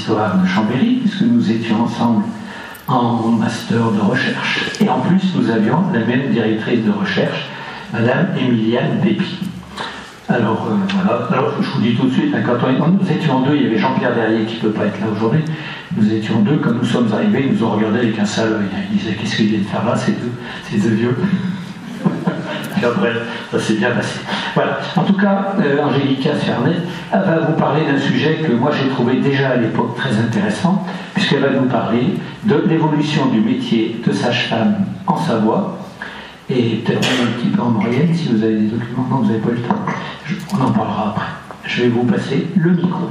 d'histoire de Chambéry, puisque nous étions ensemble en master de recherche. Et en plus, nous avions la même directrice de recherche, Madame Emiliane Pépi. Alors, voilà. Alors, je vous dis tout de suite, hein, quand nous étions deux, il y avait Jean-Pierre Derrier qui ne peut pas être là aujourd'hui. Nous étions deux, quand nous sommes arrivés, ils nous ont regardé avec un sale œil. Ils disaient, qu'est-ce qu'ils viennent faire là, ces deux vieux. Puis après, ça s'est bien passé. Voilà. En tout cas, Angélica Fernet va vous parler d'un sujet que moi j'ai trouvé déjà à l'époque très intéressant, puisqu'elle va nous parler de l'évolution du métier de sage-femme en Savoie, et peut-être même un petit peu en Maurienne, si vous avez des documents. Non, vous n'avez pas le temps. On en parlera après. Je vais vous passer le micro.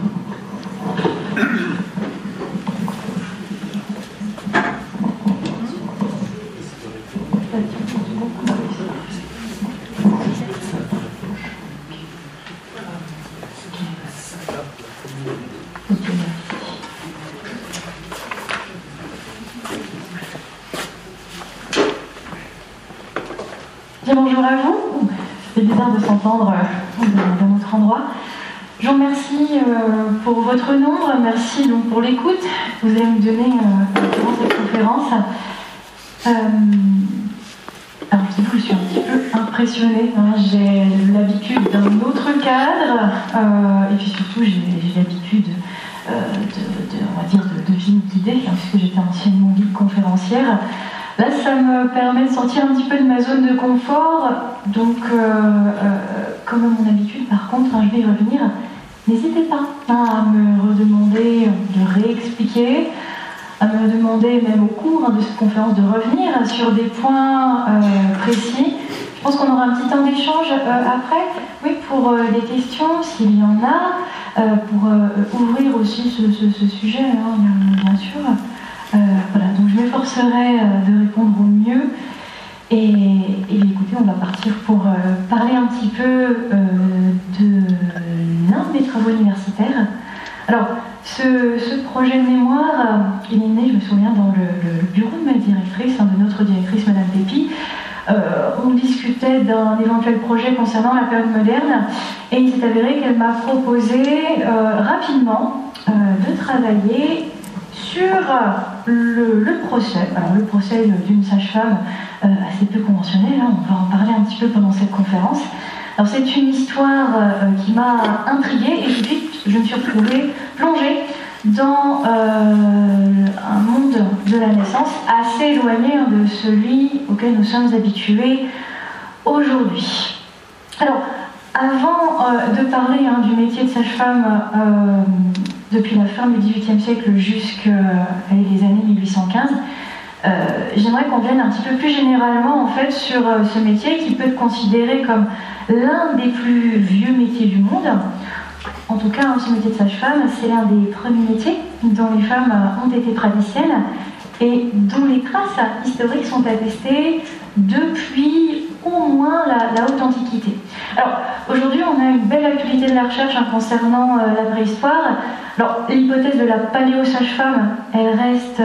Bien, bonjour à vous. C'est bizarre de s'entendre dans notre endroit. Je vous remercie pour votre nombre, merci donc pour l'écoute que vous allez me donner durant cette conférence. Alors je suis un petit peu impressionnée, hein. J'ai l'habitude d'un autre cadre et puis surtout j'ai l'habitude on va dire de vie guidée, hein, puisque j'étais anciennement guide conférencière. Là, ça me permet de sortir un petit peu de ma zone de confort. Donc, comme à mon habitude, par contre, hein, je vais y revenir. N'hésitez pas à me redemander de réexpliquer, à me demander même au cours de cette conférence de revenir sur des points précis. Je pense qu'on aura un petit temps d'échange après, oui, pour des questions, s'il y en a, pour ouvrir aussi ce sujet, hein, bien sûr. Voilà, donc je m'efforcerai de répondre au mieux. Et écoutez, on va partir pour parler un petit peu de l'un de mes travaux universitaires. Alors, ce projet de mémoire, il est né, je me souviens, dans le bureau de ma directrice, de notre directrice, Madame Pépi. On discutait d'un éventuel projet concernant la période moderne, et il s'est avéré qu'elle m'a proposé rapidement de travailler sur le procès. Alors le procès d'une sage-femme assez peu conventionnel, hein, on va en parler un petit peu pendant cette conférence. Alors c'est une histoire qui m'a intriguée et tout de suite je me suis retrouvée plongée dans un monde de la naissance assez éloigné de celui auquel nous sommes habitués aujourd'hui. Alors avant de parler du métier de sage-femme depuis la fin du XVIIIe siècle jusqu'à les années 1815, j'aimerais qu'on vienne un petit peu plus généralement en fait sur ce métier qui peut être considéré comme l'un des plus vieux métiers du monde. En tout cas, ce métier de sage-femme, c'est l'un des premiers métiers dont les femmes ont été praticiennes et dont les traces historiques sont attestées depuis au moins la haute antiquité. Alors, aujourd'hui, on a une belle actualité de la recherche concernant la préhistoire. Alors, l'hypothèse de la paléo-sage-femme, elle reste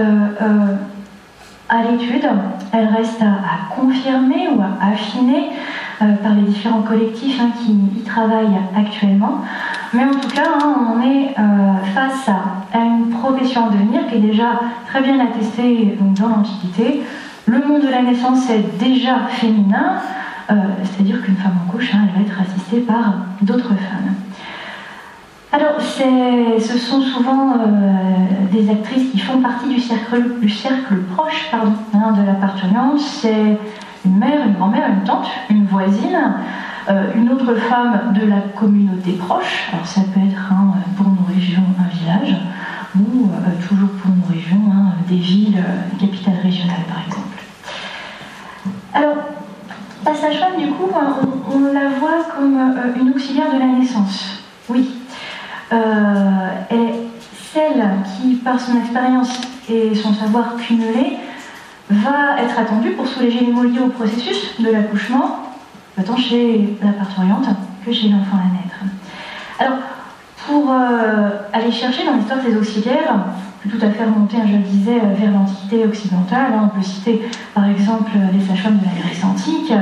à l'étude, elle reste à confirmer ou à affiner par les différents collectifs qui y travaillent actuellement. Mais en tout cas, on est face à une profession en devenir qui est déjà très bien attestée dans l'Antiquité. Le monde de la naissance est déjà féminin, c'est-à-dire qu'une femme en couche, elle va être assistée par d'autres femmes. Alors, ce sont souvent des actrices qui font partie du cercle proche de la parturiente. C'est une mère, une grand-mère, une tante, une voisine, une autre femme de la communauté proche. Alors, ça peut être pour nos régions un village, ou toujours pour nos régions des villes, capitales régionales par exemple. Alors, la sage-femme, du coup, on la voit comme une auxiliaire de la naissance. Oui. Elle est celle qui, par son expérience et son savoir cumulé, va être attendue pour soulager les maux liés au processus de l'accouchement, tant chez la parturiente que chez l'enfant à naître. Alors, pour aller chercher dans l'histoire de ces auxiliaires, on peut tout à fait remonter, je le disais, vers l'Antiquité occidentale. On peut citer par exemple les sages-femmes de la Grèce antique.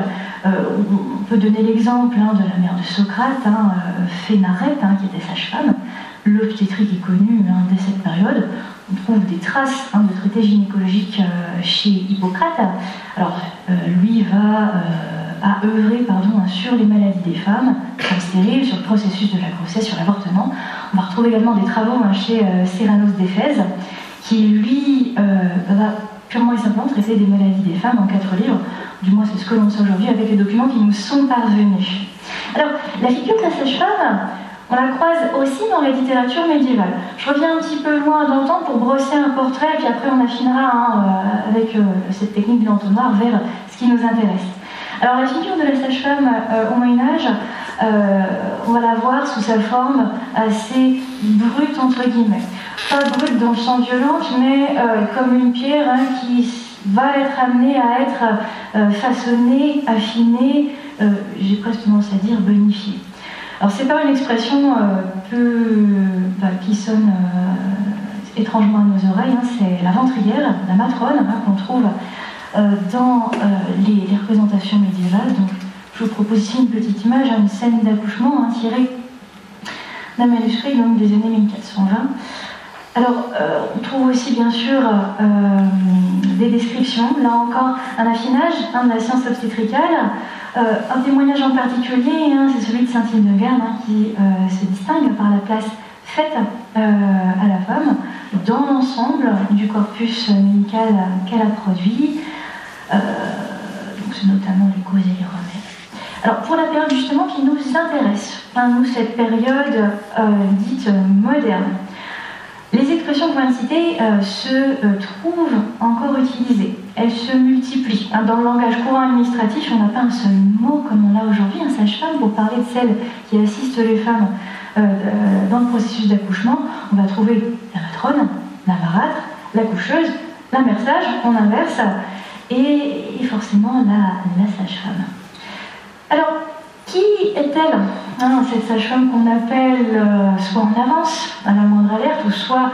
On peut donner l'exemple de la mère de Socrate, Phénarète, qui était sage-femme. l'obstétrique est connue dès cette période. On trouve des traces de traités gynécologiques chez Hippocrate. Alors, lui a œuvré sur les maladies des femmes, sur le stérile, sur le processus de la grossesse, sur l'avortement. On va retrouver également des travaux chez Céranos d'Éphèse, qui lui va purement et simplement traiter des maladies des femmes en 4 livres. Du moins, c'est ce que l'on sait aujourd'hui avec les documents qui nous sont parvenus. Alors, la figure de la sage-femme, on la croise aussi dans la littérature médiévale. Je reviens un petit peu loin dans le temps pour brosser un portrait, puis après on affinera avec cette technique de l'entonnoir vers ce qui nous intéresse. Alors la figure de la sage-femme au Moyen-Âge, on va la voir sous sa forme assez brute, entre guillemets. Pas brute dans le sens violent, mais comme une pierre qui va être amenée à être façonnée, affinée, j'ai presque tendance à dire bonifiée. Alors c'est pas une expression qui sonne étrangement à nos oreilles, c'est la ventrière, la matrone, qu'on trouve dans les représentations médiévales. Donc je vous propose ici une petite image, une scène d'accouchement tirée d'un manuscrit des années 1420. Alors on trouve aussi bien sûr des descriptions, là encore un affinage de la science obstétricale. Un témoignage en particulier, c'est celui de Saint-Hildegard qui se distingue par la place faite à la femme dans l'ensemble du corpus médical qu'elle a produit. Donc c'est notamment les causes et les remèdes. Alors pour la période justement qui nous intéresse, nous cette période dite moderne, les expressions qu'on vient de citer se trouvent encore utilisées. Elles se multiplient. Dans le langage courant administratif, on n'a pas un seul mot comme on l'a aujourd'hui, un sage-femme, pour parler de celle qui assiste les femmes dans le processus d'accouchement. On va trouver la matrone, la marâtre, la coucheuse, la mère-sage, on inverse, et forcément la sage-femme. Alors, qui est-elle, cette sage-femme qu'on appelle soit en avance, à la moindre alerte, ou soit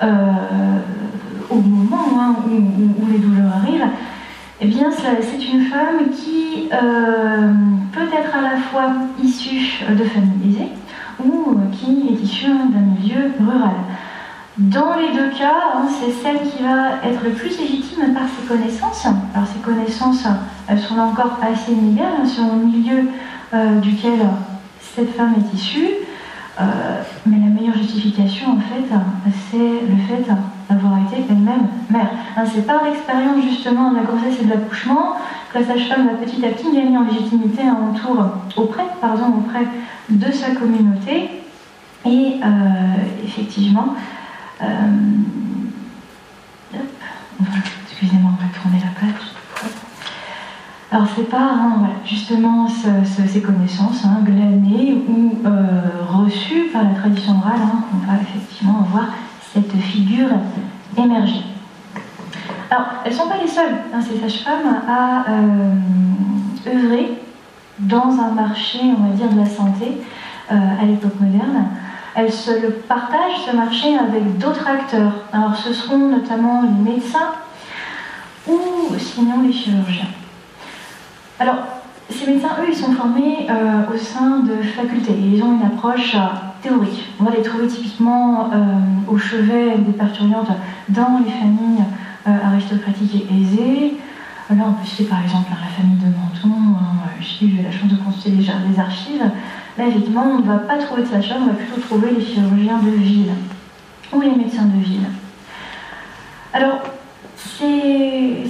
au moment où les douleurs arrivent? Eh bien, c'est une femme qui peut être à la fois issue de familles aisées ou qui est issue d'un milieu rural. Dans les deux cas, c'est celle qui va être le plus légitime par ses connaissances. Alors, ces connaissances, elles sont là encore assez inégales selon le milieu duquel cette femme est issue, mais la meilleure justification en fait, c'est le fait d'avoir été elle-même mère. C'est par l'expérience justement de la grossesse et de l'accouchement que la sage-femme va petit à petit gagner en légitimité auprès de sa communauté, et effectivement, excusez-moi, on va tourner la page. Alors c'est par justement ces connaissances glanées ou reçues par la tradition orale qu'on va effectivement voir cette figure émerger. Alors elles ne sont pas les seules, ces sages-femmes, à œuvrer dans un marché, on va dire, de la santé à l'époque moderne. Elles se le partagent, ce marché, avec d'autres acteurs. Alors ce seront notamment les médecins ou sinon les chirurgiens. Alors, ces médecins, eux, ils sont formés au sein de facultés. Ils ont une approche théorique. On va les trouver typiquement au chevet des parturientes dans les familles aristocratiques et aisées. Là, on peut citer par exemple la famille de Menton. J'ai eu la chance de consulter les archives. Là, effectivement, on ne va pas trouver de sage-femme, on va plutôt trouver les chirurgiens de ville ou les médecins de ville. Alors, c'est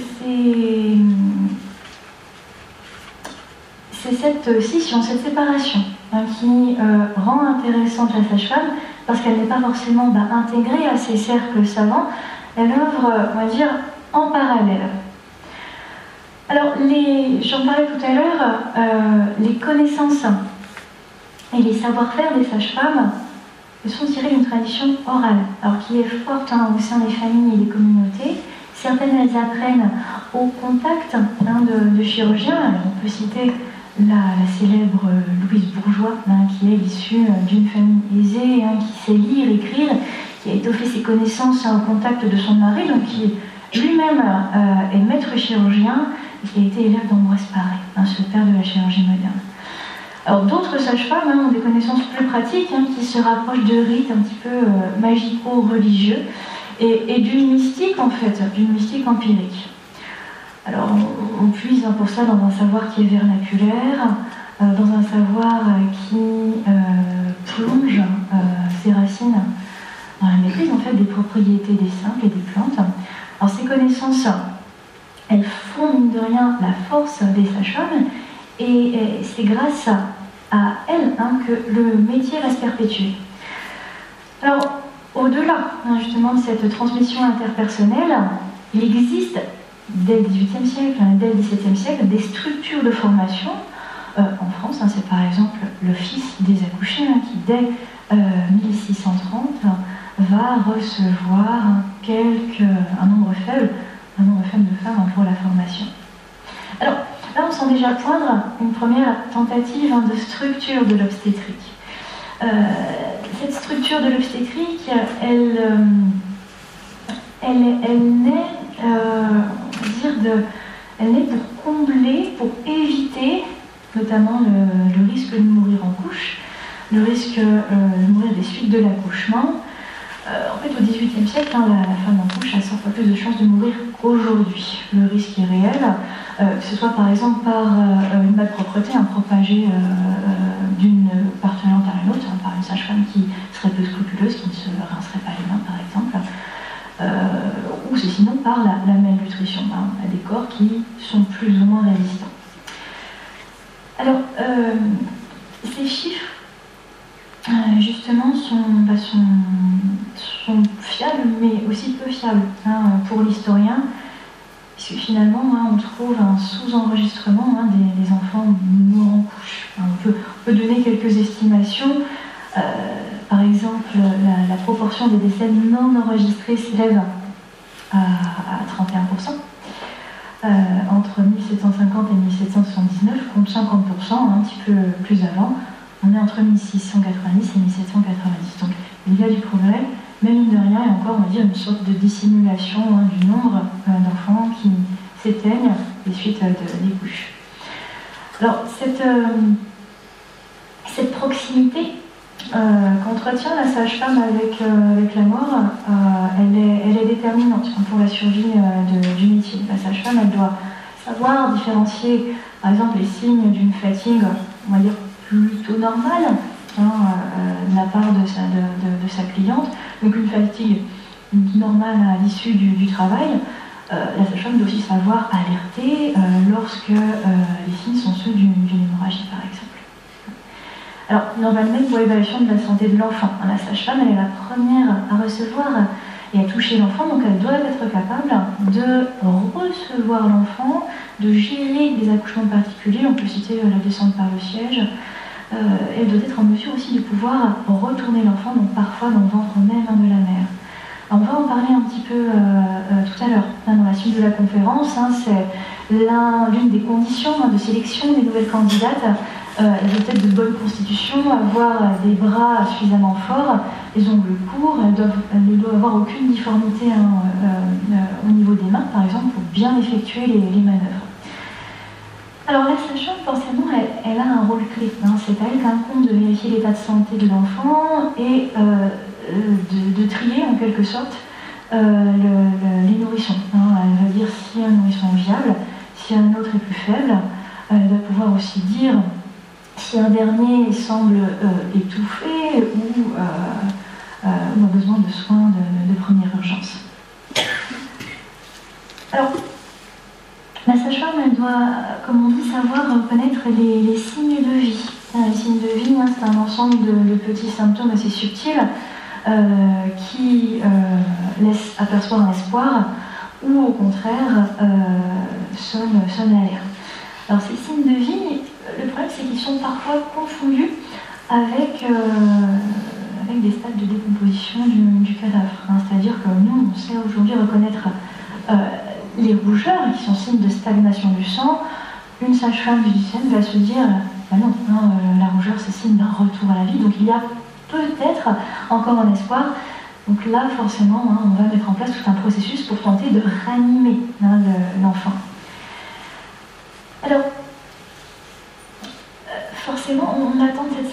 cette scission, cette séparation qui rend intéressante la sage-femme, parce qu'elle n'est pas forcément intégrée à ces cercles savants. Elle œuvre, on va dire, en parallèle. Alors, j'en parlais tout à l'heure, les connaissances et les savoir-faire des sages-femmes sont tirés d'une tradition orale, alors qui est forte au sein des familles et des communautés. Certaines, elles apprennent au contact de chirurgiens. Alors, on peut citer la célèbre Louise Bourgeois, qui est issue d'une famille aisée, qui sait lire, écrire, qui a étoffé ses connaissances au contact de son mari, donc qui lui-même est maître chirurgien, et qui a été élève d'Ambroise Paré, ce père de la chirurgie moderne. Alors d'autres sages-femmes ont des connaissances plus pratiques qui se rapprochent de rites un petit peu magico-religieux et d'une mystique en fait, d'une mystique empirique. Alors on puise pour ça dans un savoir qui est vernaculaire, dans un savoir qui plonge ses racines dans la maîtrise en fait des propriétés des simples et des plantes. Alors ces connaissances, elles font mine de rien la force des sages-femmes et c'est grâce à elles que le métier va se perpétuer. Alors au-delà justement de cette transmission interpersonnelle, il existe dès le XVIIIe siècle, dès le XVIIe siècle, des structures de formation. En France, c'est par exemple l'Office des accouchés qui, dès 1630, va recevoir un nombre faible de femmes pour la formation. Alors, là, on sent déjà poindre une première tentative de structure de l'obstétrique. Cette structure de l'obstétrique, elle naît pour combler, pour éviter notamment le risque de mourir en couche, le risque de mourir des suites de l'accouchement. En fait, au XVIIIe siècle, la femme en couche a 100 fois plus de chances de mourir qu'aujourd'hui. Le risque est réel, que ce soit par exemple par une malpropreté propagée d'une partenaire à une autre, par une sage-femme qui serait peu scrupuleuse, qui ne se rincerait pas les mains par exemple, ou c'est sinon par la malnutrition. On a des corps qui sont plus ou moins résistants. Alors, ces chiffres, justement, sont fiables, mais aussi peu fiables pour l'historien, puisque finalement, on trouve un sous-enregistrement des enfants morts en couche. On peut donner quelques estimations. Par exemple, la proportion des décès non enregistrés s'élève à 31%. Entre 1750 et 1779, contre 50%, un petit peu plus avant. On est entre 1690 et 1790. Donc il y a du progrès, mais mine de rien, il y a encore, on va dire, une sorte de dissimulation du nombre d'enfants qui s'éteignent des suites des couches. Alors cette proximité qu'entretient la sage-femme avec la mort, elle est déterminante pour la survie du métier. La sage-femme, elle doit savoir différencier, par exemple, les signes d'une fatigue, on va dire, plutôt normale, de la part de sa cliente. Donc une fatigue normale à l'issue du travail. La sage-femme doit aussi savoir alerter lorsque les signes sont ceux d'une hémorragie, par exemple. Alors, normalement, pour l'évaluation de la santé de l'enfant, la sage-femme, elle est la première à recevoir et à toucher l'enfant, donc elle doit être capable de recevoir l'enfant, de gérer des accouchements particuliers, on peut citer la descente par le siège, elle doit être en mesure aussi de pouvoir retourner l'enfant, donc parfois dans le ventre même de la mère. Alors, on va en parler un petit peu tout à l'heure, dans la suite de la conférence. C'est l'une des conditions de sélection des nouvelles candidates. Elles doivent être de bonne constitution, avoir des bras suffisamment forts, les ongles courts, elles ne doivent avoir aucune difformité au niveau des mains, par exemple, pour bien effectuer les manœuvres. Alors la sage-femme, forcément, elle a un rôle clé. C'est à elle qu'incombe de vérifier l'état de santé de l'enfant et de trier, en quelque sorte, les nourrissons. Elle va dire si un nourrisson est viable, si un autre est plus faible. Elle va pouvoir aussi dire si un dernier semble étouffé ou a besoin de soins de première urgence. Alors, la sage-femme, elle doit, comme on dit, savoir reconnaître les signes de vie. Les signes de vie, c'est un ensemble de petits symptômes assez subtils qui laissent apercevoir un espoir ou au contraire sonnent l'alerte. Alors ces signes de vie, le problème c'est qu'ils sont parfois confondus avec des stades de décomposition du cadavre. C'est-à-dire que nous, on sait aujourd'hui reconnaître les rougeurs qui sont signes de stagnation du sang. Une sage-femme physicienne va se dire bah non, la rougeur c'est signe d'un retour à la vie, donc il y a peut-être encore un espoir. Donc là, forcément, on va mettre en place tout un processus pour tenter de ranimer l'enfant. Alors, forcément,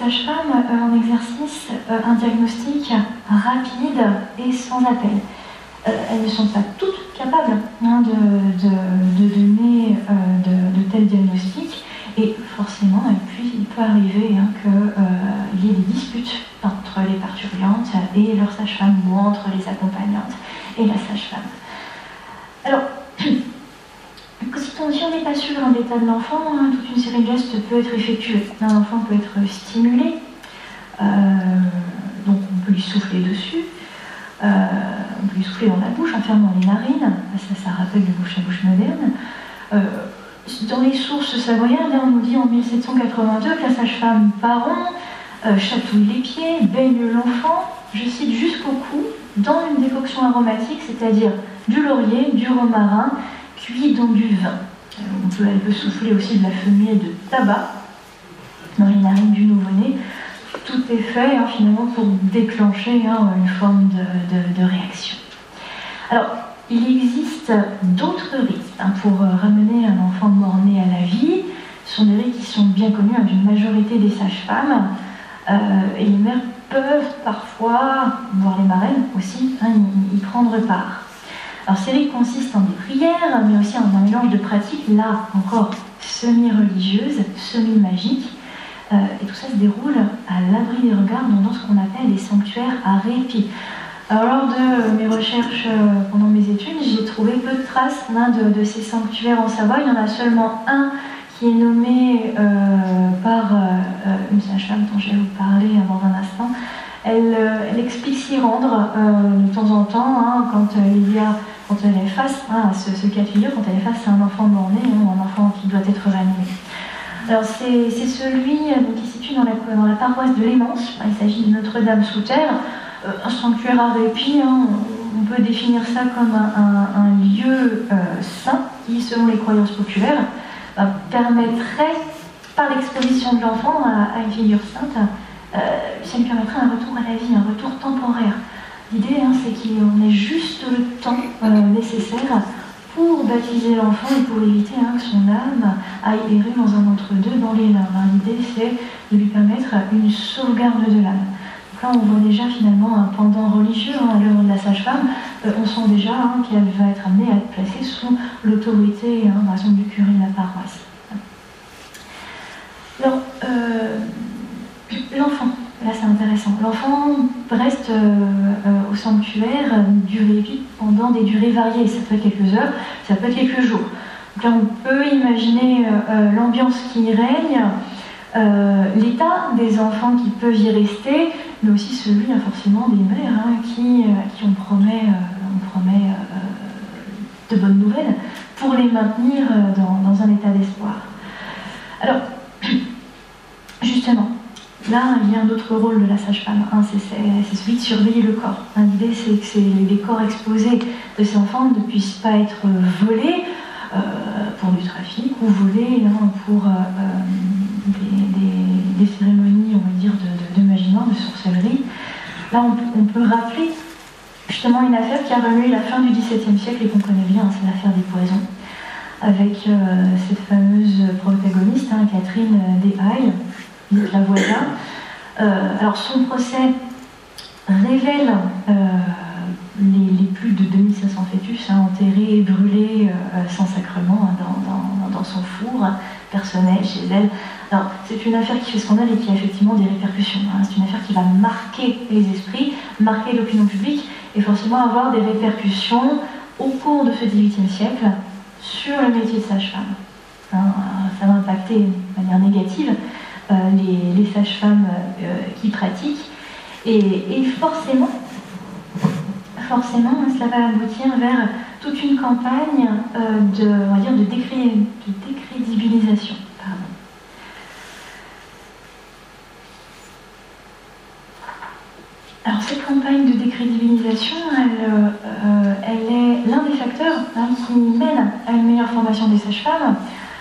sages-femmes en exercice un diagnostic rapide et sans appel. Elles ne sont pas toutes capables de donner de tels diagnostics, et forcément il peut arriver qu'il y ait des disputes entre les parturientes et leur sage-femme, ou entre les accompagnantes et la sage-femme. Alors, si on n'est pas sûr de l'état de l'enfant, toute une série de gestes peut être effectuée. L'enfant peut être stimulé, donc on peut lui souffler dessus, on peut lui souffler dans la bouche en fermant les narines, ça rappelle le bouche à bouche moderne. Dans les sources savoyardes, on nous dit en 1782 que la sage-femme Paron chatouille les pieds, baigne l'enfant, je cite, jusqu'au cou, dans une décoction aromatique, c'est-à-dire du laurier, du romarin, cuit dans du vin. Elle peut souffler aussi de la fumée de tabac dans les narines du nouveau-né. Tout est fait finalement pour déclencher une forme de réaction. Alors, il existe d'autres rites pour ramener un enfant mort-né à la vie. Ce sont des rites qui sont bien connus d'une majorité des sages-femmes. Et les mères peuvent parfois, voire les marraines aussi, y prendre part. Alors ces rites consistent en des prières, mais aussi en un mélange de pratiques, là encore semi-religieuses, semi-magiques. Et tout ça se déroule à l'abri des regards dans ce qu'on appelle les sanctuaires à répit. Alors, lors de mes recherches pendant mes études, j'ai trouvé peu de traces de ces sanctuaires en Savoie. Il y en a seulement un qui est nommé par une sage-femme dont je vais vous parler dans un instant. Elle explique s'y rendre de temps en temps quand elle est face à ce cas de figure, quand elle est face à un enfant mort-né, un enfant qui doit être réanimé. Alors c'est celui qui se situe dans la paroisse de Lémence. Il s'agit de Notre-Dame-sous-Terre, un sanctuaire à répit. On peut définir ça comme un lieu saint qui, selon les croyances populaires, permettrait, par l'exposition de l'enfant à une figure sainte, ça lui permettrait un retour à la vie, un retour temporaire. L'idée, c'est qu'on ait juste le temps nécessaire pour baptiser l'enfant et pour éviter que son âme aille errer dans un entre-deux dans les limbes. L'idée, c'est de lui permettre une sauvegarde de l'âme. Donc là, on voit déjà finalement un pendant religieux à l'œuvre de la sage-femme. On sent déjà qu'elle va être amenée à être placée sous l'autorité, par exemple, du curé de la paroisse. Alors, l'enfant, là c'est intéressant. L'enfant reste au sanctuaire du répit pendant des durées variées. Ça peut être quelques heures, ça peut être quelques jours. Donc là on peut imaginer l'ambiance qui y règne, l'état des enfants qui peuvent y rester, mais aussi celui forcément des mères qui on promet de bonnes nouvelles pour les maintenir dans un état d'espoir. Alors, justement, là, il y a un autre rôle de la sage-femme, c'est celui de surveiller le corps. L'idée, c'est que les corps exposés de ces enfants ne puissent pas être volés pour du trafic ou volés pour des cérémonies, on va dire, de magie noire, de sorcellerie. Là, on peut rappeler justement une affaire qui a remué la fin du XVIIe siècle et qu'on connaît bien, c'est l'affaire des poisons, avec cette fameuse protagoniste, Catherine Deshailles, la voilà. Alors son procès révèle les plus de 2500 fœtus enterrés et brûlés sans sacrement dans son four personnel chez elle. Alors c'est une affaire qui fait scandale et qui a effectivement des répercussions. C'est une affaire qui va marquer les esprits, marquer l'opinion publique et forcément avoir des répercussions au cours de ce XVIIIe siècle sur le métier de sage-femme. Ça va impacter de manière négative les sages-femmes qui pratiquent et forcément cela va aboutir vers toute une campagne de décrédibilisation. Alors cette campagne de décrédibilisation, elle est l'un des facteurs qui mène à une meilleure formation des sages-femmes.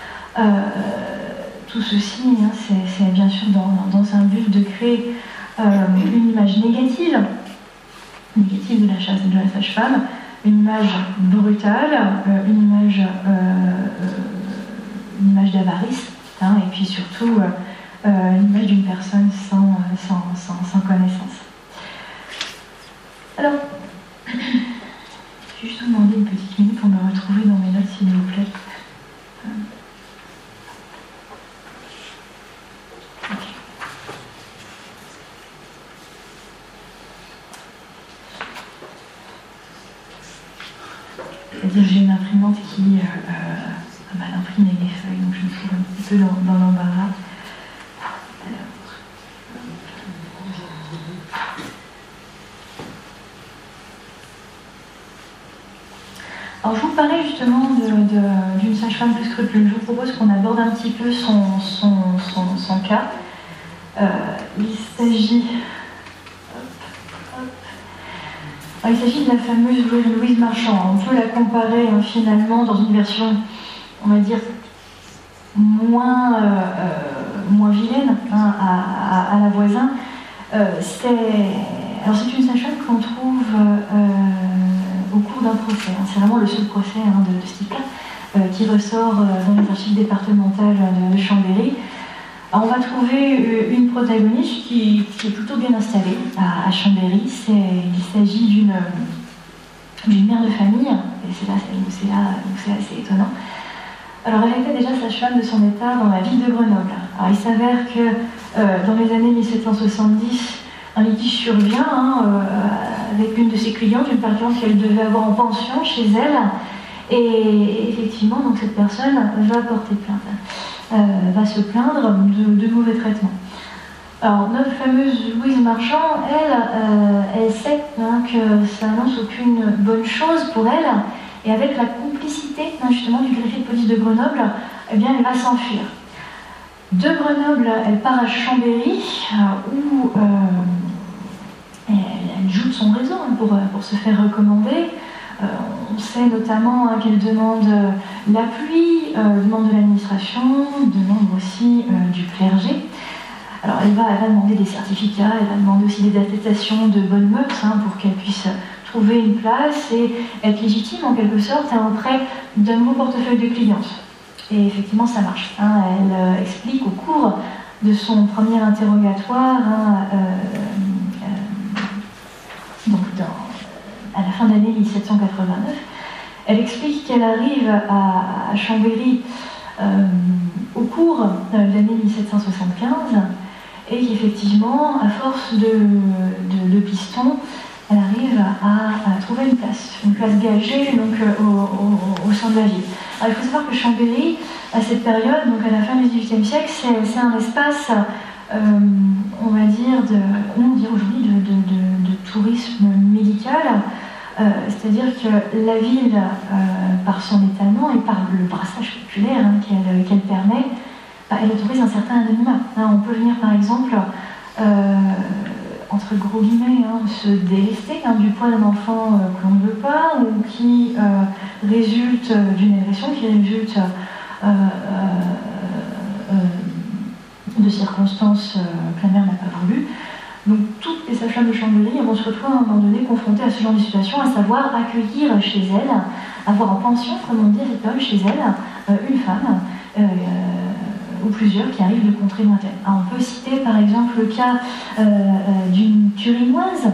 Tout ceci, c'est bien sûr dans un but de créer une image négative de la sage-femme, une image brutale, une image d'avarice, et puis surtout l'image d'une personne sans connaissance. Alors, je vais juste vous demander une petite minute pour me retrouver dans mes notes, s'il vous plaît. C'est-à-dire j'ai une imprimante qui a mal imprimé les feuilles, donc je me trouve un petit peu dans l'embarras. Alors je vous parlais justement d'une sage-femme plus scrupuleuse. Je vous propose qu'on aborde un petit peu son cas. Il s'agit de la fameuse Louise Marchand. On peut la comparer finalement dans une version, on va dire, moins vilaine à la voisine. C'est une sage-femme qu'on trouve au cours d'un procès. C'est vraiment le seul procès de ce type-là qui ressort dans les archives départementales de Chambéry. Alors, on va trouver une protagoniste qui est plutôt bien installée à Chambéry. Il s'agit d'une mère de famille, et c'est assez étonnant. Alors, elle était déjà sage-femme de son état dans la ville de Grenoble. Alors, il s'avère que dans les années 1770, un litige survient avec une de ses clientes, une patiente qu'elle devait avoir en pension chez elle. Et effectivement, donc, cette personne va porter plainte, va se plaindre de mauvais traitements. Alors, notre fameuse Louise Marchand, elle sait que ça n'annonce aucune bonne chose pour elle, et avec la complicité justement du greffier de police de Grenoble, eh bien, elle va s'enfuir. De Grenoble, elle part à Chambéry, où elle joue de son réseau pour se faire recommander. On sait notamment qu'elle demande l'appui, demande de l'administration, demande aussi du clergé. Alors elle va demander des certificats, elle va demander aussi des attestations de bonnes mœurs pour qu'elle puisse trouver une place et être légitime en quelque sorte auprès d'un nouveau portefeuille de clientes. Et effectivement ça marche. Elle explique au cours de son premier interrogatoire, à la fin de l'année 1789, elle explique qu'elle arrive à Chambéry au cours de l'année 1775 et qu'effectivement, à force de pistons, elle arrive à trouver une place gagée donc, au sein de la ville. Alors, il faut savoir que Chambéry, à cette période, donc à la fin du XVIIIe siècle, c'est un espace, on va dire, aujourd'hui de tourisme médical. C'est-à-dire que la ville, par son étalement et par le brassage populaire qu'elle permet, elle autorise un certain anonymat. On peut venir par exemple, entre gros guillemets, se délester du poids d'un enfant que l'on ne veut pas, ou qui résulte d'une agression, qui résulte de circonstances que la mère n'a pas voulu. Donc toutes les sages-femmes de Chambéry vont se retrouver à un moment donné confrontées à ce genre de situation, à savoir accueillir chez elles, avoir en pension, comme on dit à cette période, chez elles, une femme ou plusieurs qui arrivent de contrées lointaines. Alors, on peut citer par exemple le cas d'une Turinoise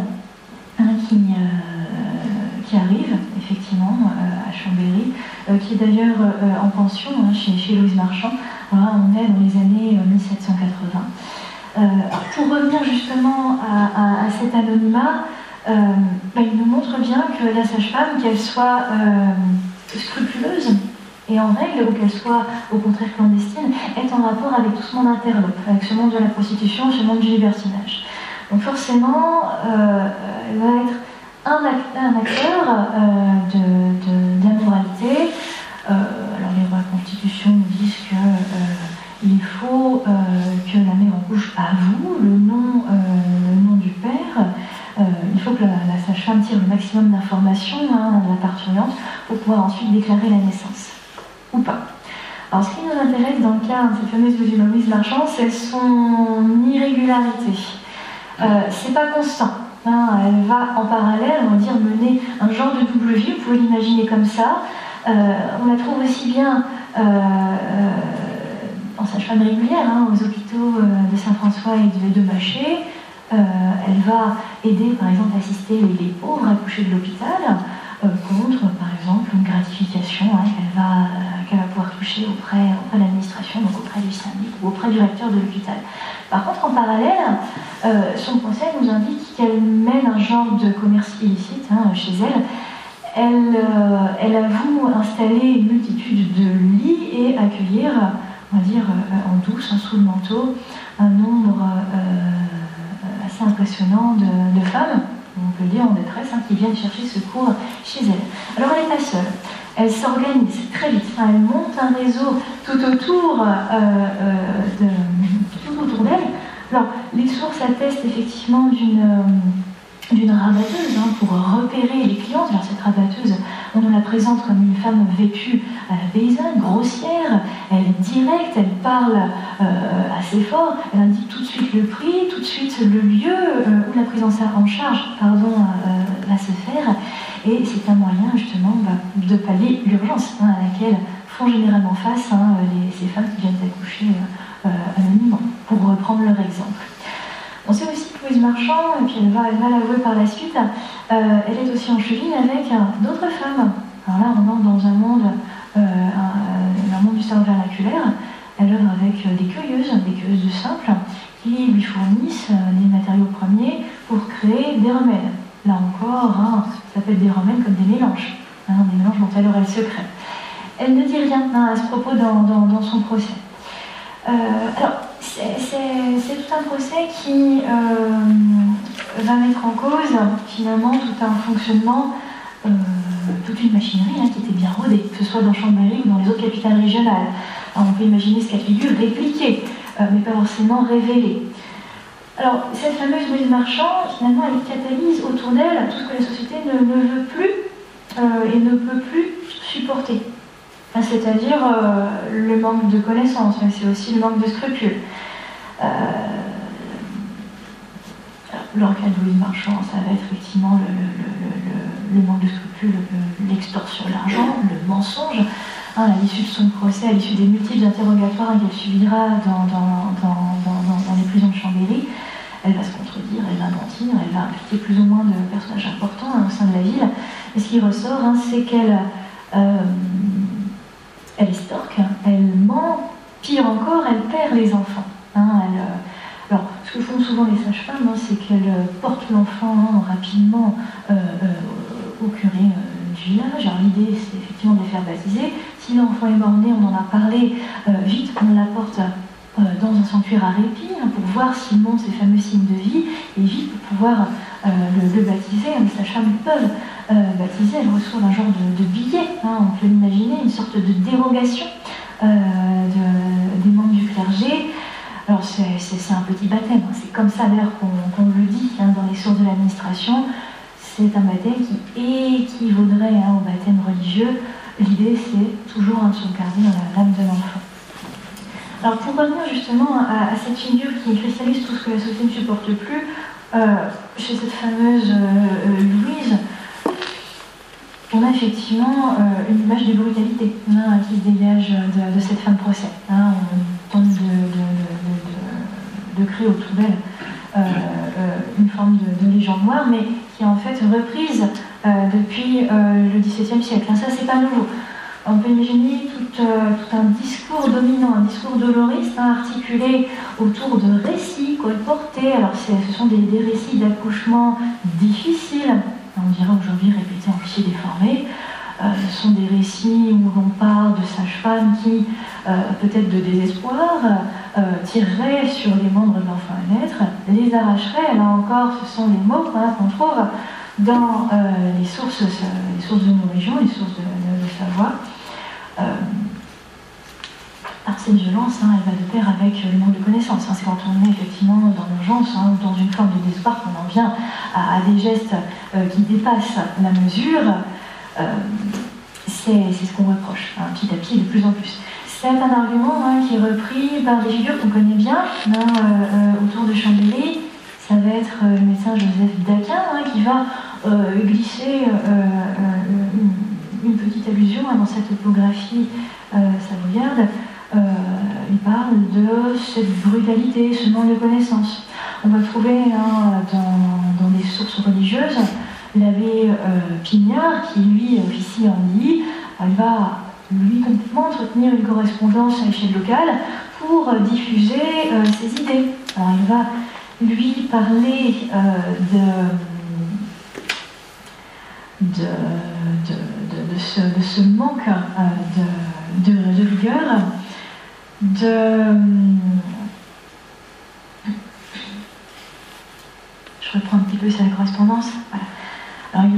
qui arrive effectivement à Chambéry, qui est d'ailleurs en pension chez Louise Marchand. Voilà, on est dans les années 1780. Pour revenir justement à cet anonymat, il nous montre bien que la sage-femme, qu'elle soit scrupuleuse et en règle, ou qu'elle soit au contraire clandestine, est en rapport avec tout ce monde interlope, avec ce monde de la prostitution, ce monde du libertinage. Donc forcément, elle va être un acteur d'immoralité. Alors les lois de la Constitution nous disent que il faut que la mère couche avoue le nom du père. Il faut que la sage-femme tire le maximum d'informations de la parturiente pour pouvoir ensuite déclarer la naissance. Ou pas. Alors ce qui nous intéresse dans le cas de cette fameuse Louise Marchand, c'est son irrégularité. C'est pas constant. Elle va en parallèle, on va dire, mener un genre de double vie, vous pouvez l'imaginer comme ça. On la trouve aussi bien en sage-femme régulière aux hôpitaux de Saint-François et de Maché. Elle va aider, par exemple, à assister les pauvres accouchés de l'hôpital contre, par exemple, une gratification qu'elle va pouvoir toucher auprès de l'administration, donc auprès du syndic ou auprès du recteur de l'hôpital. Par contre, en parallèle, son conseil nous indique qu'elle mène un genre de commerce illicite chez elle. Elle avoue installer une multitude de lits et accueillir, on va dire, en douce, sous le manteau, un nombre assez impressionnant de femmes, on peut le dire en détresse, qui viennent chercher secours chez elle. Alors elle n'est pas seule, elle s'organise très vite, elle monte un réseau tout autour d'elle. Alors les sources attestent effectivement d'une rabatteuse pour repérer les clients. Alors cette rabatteuse, on nous la présente comme une femme vêtue à la paysanne, grossière, elle est directe, elle parle assez fort, elle indique tout de suite le prix, tout de suite le lieu où la prise en charge va se faire, et c'est un moyen justement de pallier l'urgence à laquelle font généralement face ces femmes qui viennent d'accoucher anonymement, pour reprendre leur exemple. On sait aussi que Louise Marchand, et puis elle va l'avouer par la suite, elle est aussi en cheville avec d'autres femmes. Alors là, on entre dans un monde du savoir vernaculaire. Elle œuvre avec des cueilleuses de simples, qui lui fournissent des matériaux premiers pour créer des remèdes. Là encore, ça s'appelle des remèdes comme des mélanges dont elle aurait le secret. Elle ne dit rien à ce propos dans son procès. Alors, c'est tout un procès qui va mettre en cause finalement tout un fonctionnement, toute une machinerie qui était bien rodée, que ce soit dans Chambéry ou dans les autres capitales régionales. Alors, on peut imaginer ce cas de figure répliqué, mais pas forcément révélé. Alors, cette fameuse Louise Marchand, finalement, elle catalyse autour d'elle tout ce que la société ne veut plus et ne peut plus supporter. C'est-à-dire le manque de connaissances, mais c'est aussi le manque de scrupules. Le cas de Louise Marchand, ça va être effectivement le manque de scrupules, l'extorsion de l'argent, le mensonge. À l'issue de son procès, à l'issue des multiples interrogatoires qu'elle subira dans les prisons de Chambéry, elle va se contredire, elle va mentir, elle va impliquer plus ou moins de personnages importants au sein de la ville. Et ce qui ressort, c'est qu'elle estorque, elle ment, pire encore, elle perd les enfants. Alors, ce que font souvent les sages-femmes, c'est qu'elles portent l'enfant rapidement au curé du village. Alors l'idée, c'est effectivement de les faire baptiser. Si l'enfant est mort-né, on en a parlé, vite on l'apporte dans un sanctuaire à répit pour voir s'il montre ces fameux signes de vie, et vite pour pouvoir le baptiser. Les sages-femmes peuvent baptiser, elles reçoivent un genre de billet, on peut l'imaginer, une sorte de dérogation des membres du clergé. Alors c'est un petit baptême, c'est comme ça d'ailleurs qu'on le dit dans les sources de l'administration. C'est un baptême qui équivaudrait au baptême religieux. L'idée, c'est toujours de sauvegarder l'âme de l'enfant. Alors pour revenir justement à cette figure qui cristallise tout ce que la société ne supporte plus, chez cette fameuse Louise, on a effectivement une image de brutalité qui se dégage de cette fin de procès. On tente de créer autour d'elle une forme de légende noire, mais qui est en fait reprise depuis le XVIIe siècle. Ça, c'est pas nouveau. On peut imaginer tout un discours dominant, un discours doloriste, articulé autour de récits colportés. Alors, ce sont des récits d'accouchement difficiles, on dirait aujourd'hui répétés en clichés déformés. Ce sont des récits où l'on parle de sages-femmes qui, peut-être de désespoir, tireraient sur les membres de l'enfant à naître, les arracheraient. Là encore, ce sont les mots qu'on trouve dans les sources de nos régions, les sources de Savoie. Alors cette violence, elle va de pair avec le manque de connaissances. C'est quand on est effectivement dans l'urgence ou dans une forme de désespoir qu'on en vient à des gestes qui dépassent la mesure. C'est ce qu'on reproche, petit à petit, de plus en plus. C'est un argument qui est repris par des figures qu'on connaît bien autour de Chambéry. Ça va être le médecin Joseph Daquin qui va glisser une petite allusion dans cette topographie savoyarde. Il parle parle de cette brutalité, ce manque de connaissances. On va trouver dans des sources religieuses l'abbé Pignard, qui lui officie en Lit, il va lui complètement entretenir une correspondance à l'échelle locale pour diffuser ses idées. Alors il va lui parler de ce manque de rigueur, je reprends un petit peu sa correspondance. Voilà. Alors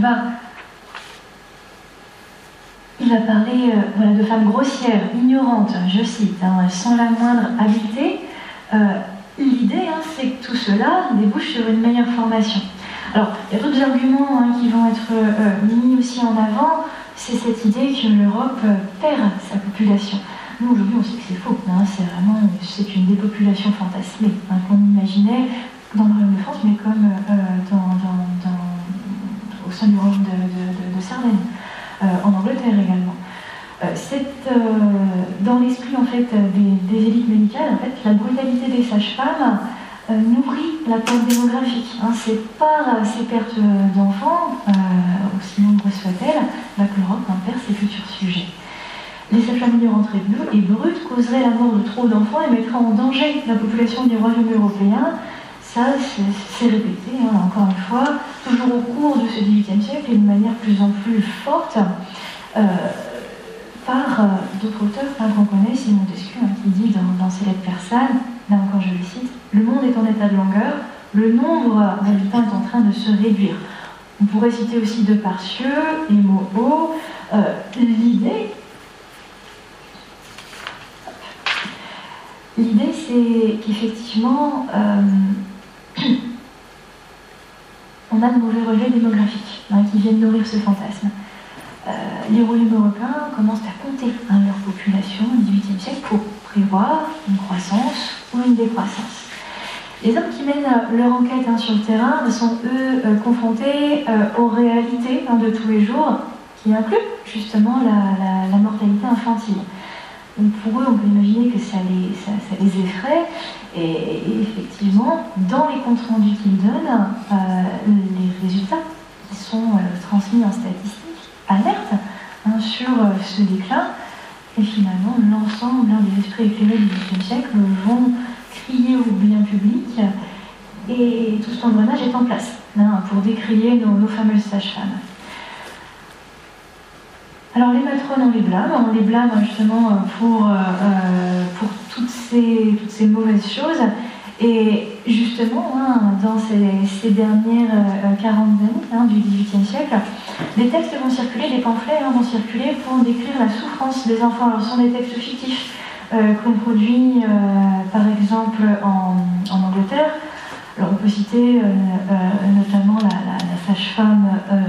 il va parler de femmes grossières, ignorantes, je cite, sans la moindre habileté. L'idée, c'est que tout cela débouche sur une meilleure formation. Alors, il y a d'autres arguments qui vont être mis aussi en avant. C'est cette idée que l'Europe perd sa population. Nous, aujourd'hui, on sait que c'est faux. C'est une dépopulation fantasmée qu'on imaginait dans le Royaume de France, mais comme au sein du Royaume de Sardaigne, en Angleterre également. Dans l'esprit en fait des élites médicales, en fait, la brutalité des sages-femmes nourrit la perte démographique. C'est par ces pertes d'enfants, aussi nombreuses soient-elles, que l'Europe perd ses futurs sujets. Les sages-femmes ignorantes et brutes causeraient la mort de trop d'enfants et mettraient en danger la population du Royaume européen. Ça, c'est répété, encore une fois, toujours au cours de ce XVIIIe siècle et de manière plus en plus forte, par d'autres auteurs qu'on connaît, c'est Montesquieu qui dit dans ses lettres persanes, là encore je le cite, « Le monde est en état de langueur, le nombre d'habitants est en train de se réduire ». On pourrait citer aussi de Parcieux et Moreau. L'idée, c'est qu'effectivement, on a de mauvais relevés démographiques qui viennent nourrir ce fantasme. Les royaumes européens commencent à compter leur population au XVIIIe siècle pour prévoir une croissance ou une décroissance. Les hommes qui mènent leur enquête sur le terrain sont eux confrontés aux réalités de tous les jours qui incluent justement la mortalité infantile. Donc pour eux, on peut imaginer que ça les effraie et effectivement, dans les comptes rendus qu'ils donnent, les résultats qui sont transmis en statistiques alerte sur ce déclin, et finalement l'ensemble des esprits éclairés du XVIIIe siècle vont crier au bien public et tout cet engrenage est en place pour décrier nos fameuses sages-femmes. Alors les matrones, on les blâme justement pour toutes ces mauvaises choses. Et justement, dans ces dernières 40 années du XVIIIe siècle, des textes vont circuler, des pamphlets vont circuler pour décrire la souffrance des enfants. Alors, ce sont des textes fictifs qu'on produit, par exemple, en Angleterre. Alors, on peut citer notamment la sage-femme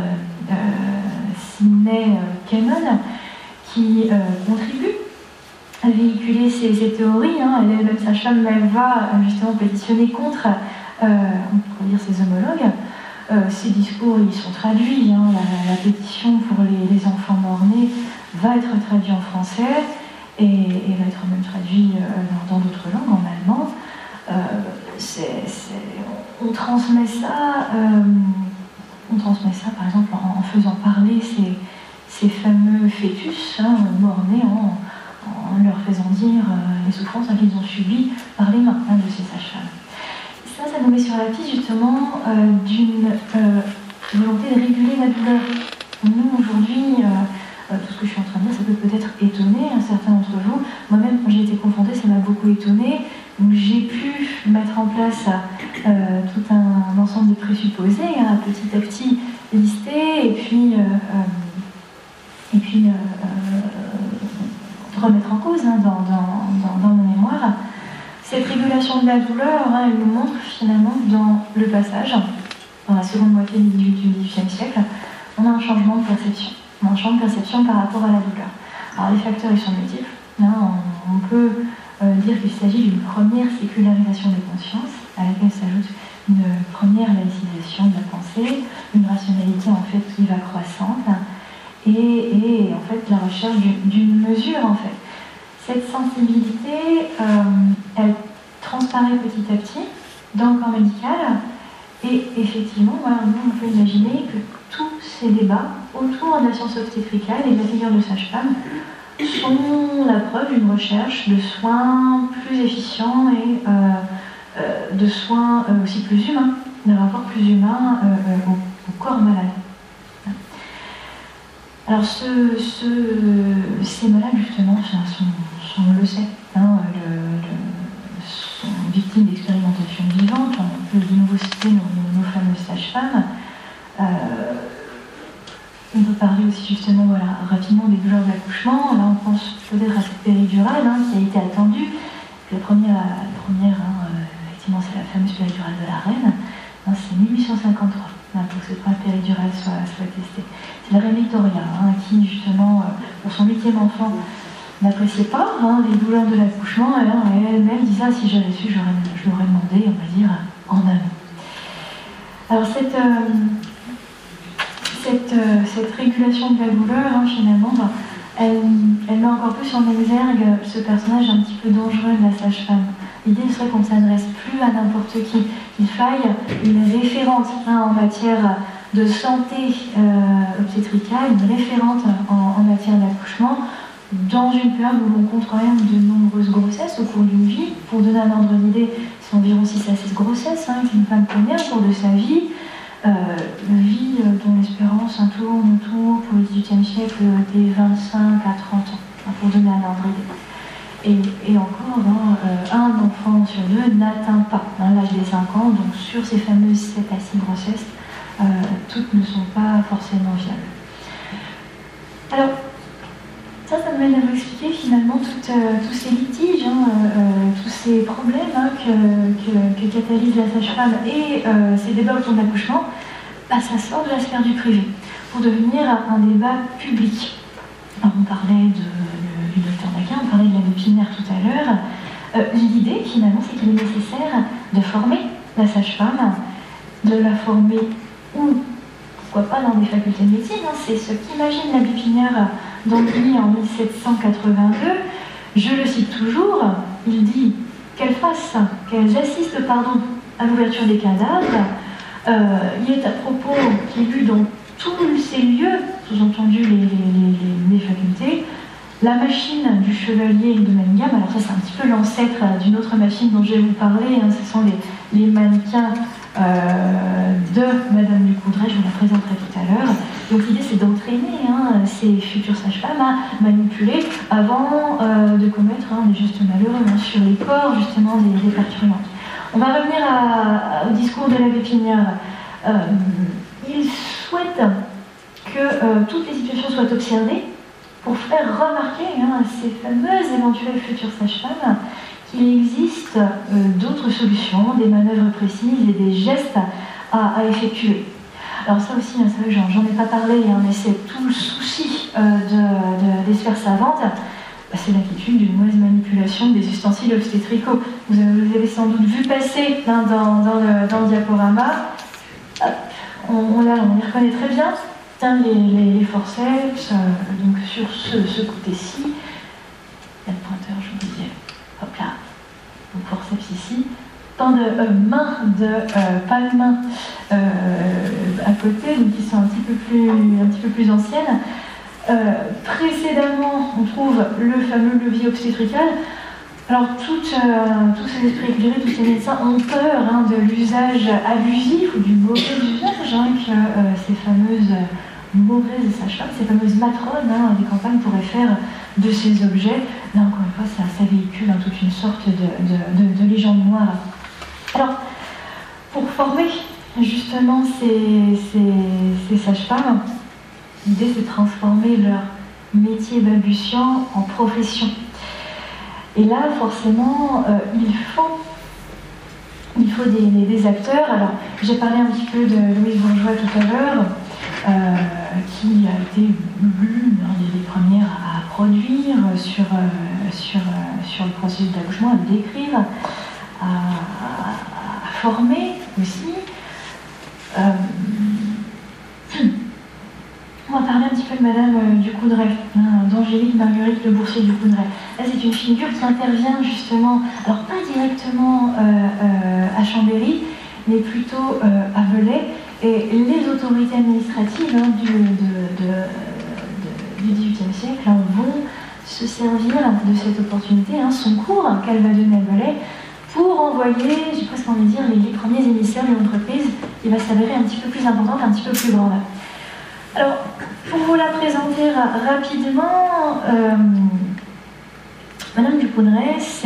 Sidney Cameron, qui contribue à véhiculer ces théories. Elle est même sage-femme, mais elle va justement pétitionner contre, on pourrait dire, ses homologues. Ces discours, ils sont traduits. La pétition pour les enfants morts-nés va être traduite en français et va être même traduite dans d'autres langues, en allemand. On transmet ça, par exemple, en faisant parler ces fameux fœtus morts-nés, en leur faisant dire les souffrances qu'ils ont subies par les mains de ces sages-femmes. Ça nous met sur la piste justement d'une volonté de réguler la douleur. Nous, aujourd'hui, tout ce que je suis en train de dire, ça peut peut-être étonner certains d'entre vous. Moi-même, quand j'ai été confrontée, ça m'a beaucoup étonnée. Donc, j'ai pu mettre en place tout un ensemble de présupposés, petit à petit listés, et puis remettre en cause dans mon mémoire. Cette régulation de la douleur, elle nous montre finalement dans le passage, dans la seconde moitié du XVIIIe siècle, on a un changement de perception. On a un changement de perception par rapport à la douleur. Alors les facteurs, ils sont multiples. On peut dire qu'il s'agit d'une première sécularisation des consciences, à laquelle s'ajoute une première laïcisation de la pensée, une rationalité en fait qui va croissante, et en fait la recherche d'une mesure en fait. cette sensibilité, elle transparaît petit à petit dans le corps médical. Et effectivement, voilà, nous, on peut imaginer que tous ces débats autour de la science obstétricale et de la figure de sage-femme sont la preuve d'une recherche de soins plus efficients et de soins aussi plus humains, d'un rapport plus humain au corps malade. Alors ces malades justement on le sait, sont victimes d'expérimentations vivantes. On peut de nouveau citer nos fameuses sages-femmes. On peut parler aussi justement rapidement des douleurs de l'accouchement. Là on pense peut-être à cette péridurale qui a été attendue. La première effectivement c'est la fameuse péridurale de la reine. C'est 1853 pour que cette première péridurale soit testée. C'est la reine Victoria qui justement pour son 8e enfant n'appréciait pas les douleurs de l'accouchement, et elle-même disait si j'avais su, je l'aurais demandé, on va dire, en amont. Alors cette régulation de la douleur, finalement, elle met encore plus en exergue ce personnage un petit peu dangereux de la sage-femme. L'idée serait qu'on ne s'adresse plus à n'importe qui, qu'il faille une référente en matière de santé obstétricale, une référente en matière d'accouchement, dans une période où l'on compte quand même de nombreuses grossesses au cours d'une vie. Pour donner un ordre d'idée, c'est environ 6 à 6 grossesses qu'une femme connaît au cours de sa vie. Une vie dont l'espérance tourne autour, pour le XVIIIe siècle, des 25 à 30 ans, pour donner un ordre d'idée. Et encore, un enfant sur 2 n'atteint pas l'âge des 5 ans, donc sur ces fameuses 7 à 6 grossesses, toutes ne sont pas forcément viables. Alors, ça me mène à vous expliquer finalement tous ces litiges, tous ces problèmes que catalyse la sage-femme et ces débats autour de l'accouchement, ça sort de la sphère du privé pour devenir un débat public. Alors, on parlait du docteur Daquin, on parlait de l'abbé Pinert tout à l'heure. L'idée finalement, c'est qu'il est nécessaire de former la sage-femme, de la former ou pourquoi pas dans des facultés de médecine. C'est ce qu'imagine l'abbé Pinert d'Angly en 1782. Je le cite toujours, il dit qu'elles assistent à l'ouverture des cadavres. Il est à propos qu'il y a eu dans tous ces lieux, sous-entendu les facultés, la machine du chevalier de Manningham. Alors ça c'est un petit peu l'ancêtre d'une autre machine dont je vais vous parler, ce sont les mannequins de Madame du Coudray, je vous la présenterai tout à l'heure. Donc l'idée c'est d'entraîner ces futures sages-femmes à manipuler avant de commettre des gestes malheureux sur les corps justement des parturientes. On va revenir au discours de l'abbé Pinert. Il souhaite que toutes les situations soient observées pour faire remarquer à ces fameuses éventuelles futures sages-femmes qu'il existe d'autres solutions, des manœuvres précises et des gestes à effectuer. Alors ça aussi, j'en ai pas parlé, mais c'est tout le souci des sphères savantes, c'est l'inquiétude d'une mauvaise manipulation des ustensiles obstétricaux. Vous avez sans doute vu passer dans le diaporama, on les reconnaît très bien, les forceps, donc sur ce côté-ci, il y a le pointeur, je vous disais, hop là, donc forceps ici, tant de mains, palmes à côté, donc qui sont un petit peu plus anciennes. Précédemment, on trouve le fameux levier obstétrical. Alors, tous ces esprits éclairés, tous ces médecins ont peur de l'usage abusif ou du mauvais usage que ces fameuses mauvaises sages-femmes, ces fameuses matrones des campagnes pourraient faire de ces objets. Là, encore une fois, ça véhicule toute une sorte de légende noire. Alors, pour former justement ces sages-femmes, l'idée c'est de transformer leur métier balbutiant en profession. Et là, forcément, il faut des acteurs. Alors, j'ai parlé un petit peu de Louise Bourgeois tout à l'heure, qui a été l'une des premières à produire sur le processus d'accouchement, à le décrire, à former aussi. On va parler un petit peu de de Madame Ducoudray, d'Angélique Marguerite Le Boursier Ducoudray. Là, c'est une figure qui intervient justement, alors pas directement à Chambéry, mais plutôt à Velay. Et les autorités administratives du XVIIIe siècle vont se servir de cette opportunité, son cours qu'elle va donner à Velay, pour envoyer, j'ai presque envie de dire, les premiers émissaires de l'entreprise, qui va s'avérer un petit peu plus importante, un petit peu plus grande. Alors, pour vous la présenter rapidement, Madame Ducoudray, c'est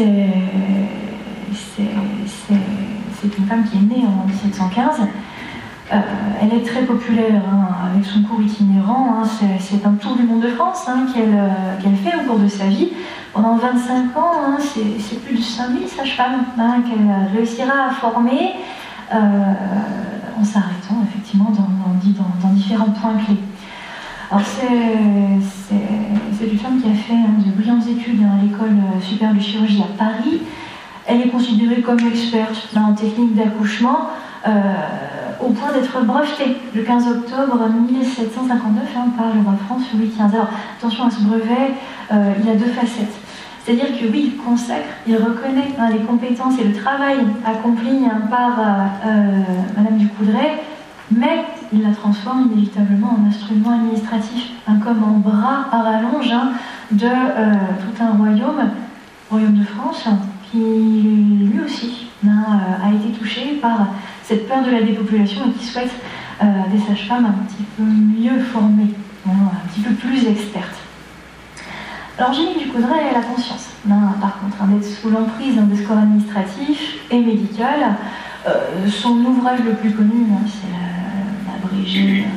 une femme qui est née en 1715. Elle est très populaire avec son cours itinérant. C'est un tour du monde de France qu'elle fait au cours de sa vie. Pendant 25 ans, c'est plus de 5000 sages-femmes qu'elle réussira à former en s'arrêtant effectivement dans différents points clés. Alors c'est une femme qui a fait de brillantes études à l'École supérieure de chirurgie à Paris. Elle est considérée comme experte en technique d'accouchement au point d'être brevetée le 15 octobre 1759 par le roi de France Louis XV. Alors attention à ce brevet, il a deux facettes. C'est-à-dire que oui, il consacre, il reconnaît les compétences et le travail accompli par Madame Ducoudray, mais il la transforme inévitablement en instrument administratif, comme en bras à rallonge de tout un royaume de France, qui lui aussi a été touché par cette peur de la dépopulation et qui souhaite des sages-femmes un petit peu mieux formées, un petit peu plus expertes. Alors Angélique Ducoudray, elle a conscience, par contre, d'être sous l'emprise de ce corps administratif et médical. Son ouvrage le plus connu, c'est l'abrégé